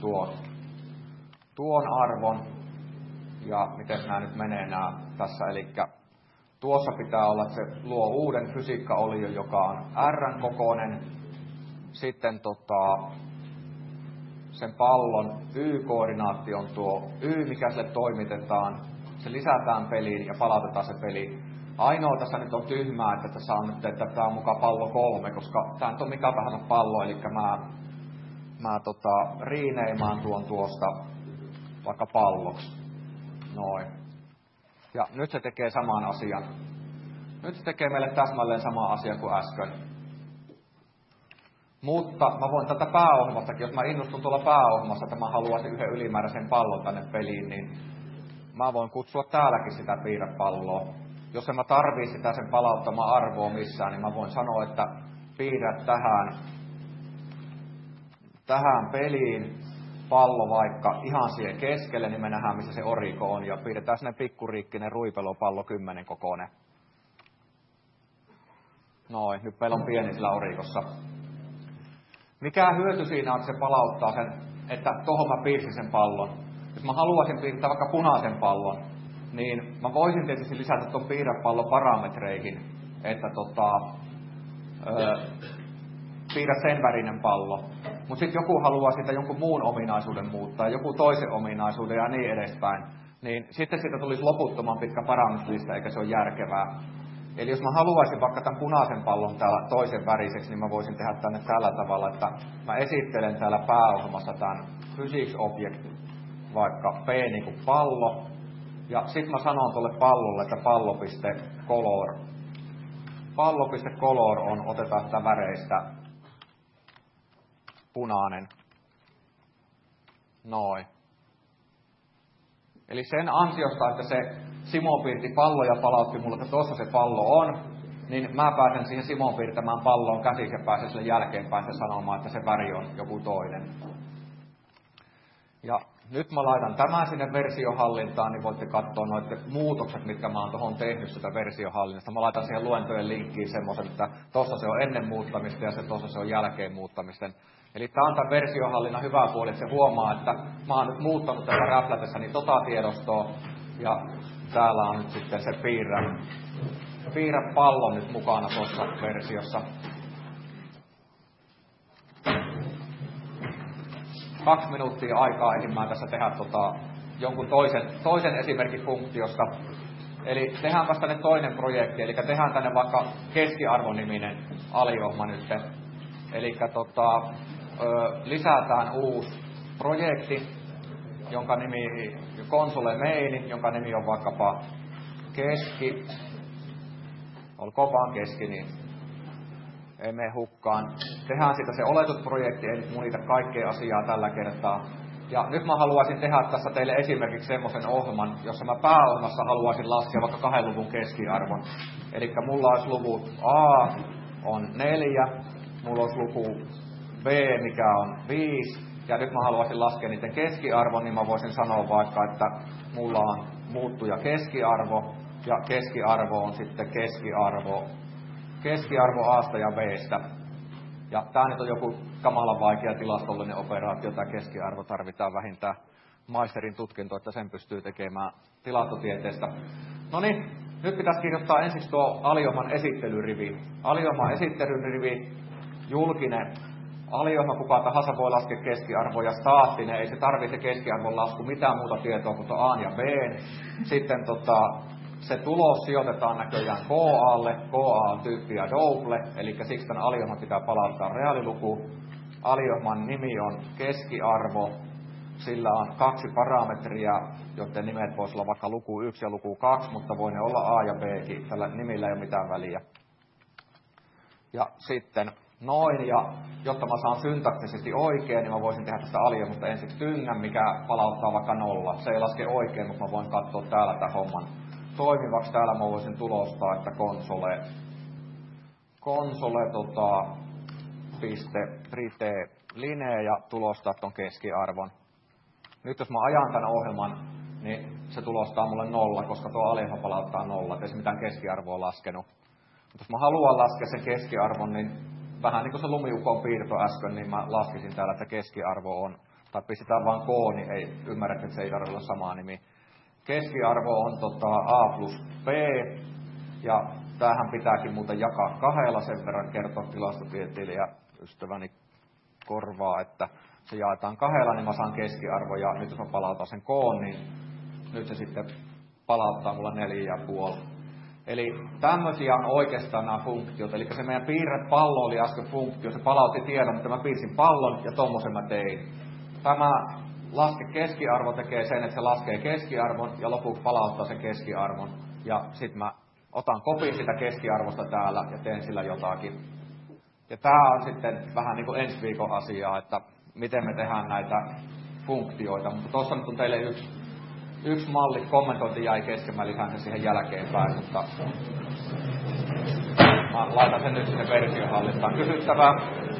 tuon arvon. Ja miten nämä nyt menee tässä, eli tuossa pitää olla, että se luo uuden fysiikkaolion, joka on R:n kokoinen. Sitten sen pallon Y-koordinaatti on tuo Y, mikä sille toimitetaan. Se lisätään peliin ja palautetaan se peli. Ainoa tässä nyt on tyhmää, että tässä on nyt, että tämä on mukaan pallo 3, koska tämä nyt on mikä tahansa pallo, eli mä riineimaan tuon tuosta vaikka palloksi. Noin. Ja nyt se tekee saman asian. Nyt se tekee meille täsmälleen sama asia kuin äsken. Mutta mä voin tätä pääohjelmastakin, jos mä innostun tuolla pääohjelmassa, että mä haluaisin yhden ylimääräisen pallon tänne peliin, niin mä voin kutsua täälläkin sitä piirrepalloa. Jos en mä tarvii sitä sen palauttamaan arvoa missään, niin mä voin sanoa, että piirrä tähän peliin pallo vaikka ihan siihen keskelle, niin me nähdään, missä se oriko on, ja piirretään sinne pikkuriikkinen ruipelopallo 10 kokoinen. Noin, nyt meillä on pieni sillä orikossa. Mikä hyöty siinä on, että se palauttaa sen, että tohon mä piirsin sen pallon. Jos mä haluaisin piirtää vaikka punaisen pallon, niin mä voisin tietysti lisätä tuon piirrepallon parametreihin, että piirrä sen värinen pallo. Mutta sitten joku haluaa siitä jonkun muun ominaisuuden muuttaa, joku toisen ominaisuuden ja niin edespäin. Niin sitten siitä tulisi loputtoman pitkä parametrista, eikä se ole järkevää. Eli jos mä haluaisin vaikka tämän punaisen pallon täällä toisen väriseksi, niin mä voisin tehdä tänne tällä tavalla, että mä esittelen täällä pääohjelmassa tämän physics object, vaikka P niin kuin pallo. Ja sitten mä sanon tuolle pallolle, että pallo.color on, otetaan sitä väreistä punainen. Noin. Eli sen ansiosta, että se Simo piirti pallo ja palautti mulle, että tuossa se pallo on, niin mä pääsen siihen Simon piirtämään palloon käsin ja pääsen sille jälkeenpäin sanomaan, että se väri on joku toinen. Ja nyt mä laitan tämän sinne versiohallintaan, niin voitte katsoa noiden muutokset, mitkä mä oon tuohon tehnyt sitä versiohallinnasta. Mä laitan siihen luentojen linkkiin semmoisen, että tuossa se on ennen muuttamista ja tuossa se on jälkeen muuttamisten. Eli tämä on tämän versiohallinnan hyvä puoli, että se huomaa, että mä oon nyt muuttanut tässä räplätessäni tiedostoa ja täällä on nyt sitten se piirrä pallo nyt mukana tuossa versiossa. 2 minuuttia aikaa ehdin tässä tehdä jonkun toisen esimerkin funktiosta. Eli tehdäänpäs tänne toinen projekti, eli tehdään tänne vaikka keskiarvoniminen aliohma nyt. Eli lisätään uusi projekti, jonka nimi console main, jonka nimi on vaikkapa keski. Olkoon vaan keski, niin ei mene hukkaan. Tehdään siitä se oletutprojekti, ei nyt munita kaikkea asiaa tällä kertaa. Ja nyt mä haluaisin tehdä tässä teille esimerkiksi semmoisen ohjelman, jossa mä pääohjelmassa haluaisin laskea vaikka 2 luvun keskiarvon. Eli mulla olisi luvut A on 4, mulla olisi luku B, mikä on 5, ja nyt mä haluaisin laskea niiden keskiarvon, niin mä voisin sanoa vaikka, että mulla on muuttuja keskiarvo, ja keskiarvo on sitten keskiarvo A:sta ja B:stä. Ja tää nyt on joku kamalan vaikea tilastollinen operaatio, tämä keskiarvo tarvitaan vähintään maisterin tutkinto, että sen pystyy tekemään tilastotieteestä. No niin, nyt pitäisi kirjoittaa ensiksi tuo aliohman esittelyrivi. Aliohman esittelyrivi, julkinen aliohma, kuka tahansa voi laskea keskiarvoa ja staattinen, ei se tarvitse keskiarvon lasku mitään muuta tietoa kuin tuo A ja B. Sitten se tulos sijoitetaan näköjään KA:lle. KA on tyyppi ja double, eli siksi tämän aliohman pitää palauttaa reaaliluku. Aliohman nimi on keskiarvo. Sillä on 2 parametria, joiden nimet voisi olla vaikka luku 1 ja luku 2, mutta voi ne olla A ja B:kin. Tällä nimillä ei ole mitään väliä. Ja sitten noin, ja jotta mä saan syntaktisesti oikein, niin mä voisin tehdä tästä aliohmasta ensiksi tyngän, mikä palauttaa vaikka 0. Se ei laske oikein, mutta mä voin katsoa täällä tämän homman toimivaksi. Täällä mä voisin tulostaa, että console piste linee ja tulostaa ton keskiarvon. Nyt jos mä ajan tämän ohjelman, niin se tulostaa mulle 0, koska tuo alfa palauttaa 0, ei se mitään keskiarvoa laskenut. Mutta jos mä haluan laskea sen keskiarvon, niin vähän niin kuin se lumiukon piirto äsken, niin mä laskisin täällä, että keskiarvo on, tai pistetään vaan K, niin ei ymmärrä, että se ei tarvitse olla sama nimi. Keskiarvo on A plus B, ja tämähän pitääkin muuten jakaa 2, sen verran kertoa tilastotieteilijä ystäväni korvaa, että se jaetaan 2, niin mä saan keskiarvo, ja nyt jos mä palautan sen K, niin nyt se sitten palauttaa mulle 4,5. Eli tämmöisiä on oikeastaan nämä funktiot. Eli se meidän piirrepallo oli äsken funktio, se palautti tiedon, mutta mä piirsin pallon ja tommosen mä tein. Tämä laske keskiarvo tekee sen, että se laskee keskiarvon ja lopuksi palauttaa sen keskiarvon. Ja sitten mä otan kopin sitä keskiarvosta täällä ja teen sillä jotakin. Ja tää on sitten vähän niin kuin ensi viikon asiaa, että miten me tehdään näitä funktioita. Mutta tuossa nyt on teille yksi malli, kommentointi jäi kesken, mä lisään sen siihen jälkeenpäin, mutta mä laitan sen nyt sinne versiohallistaan. Kysyttävää?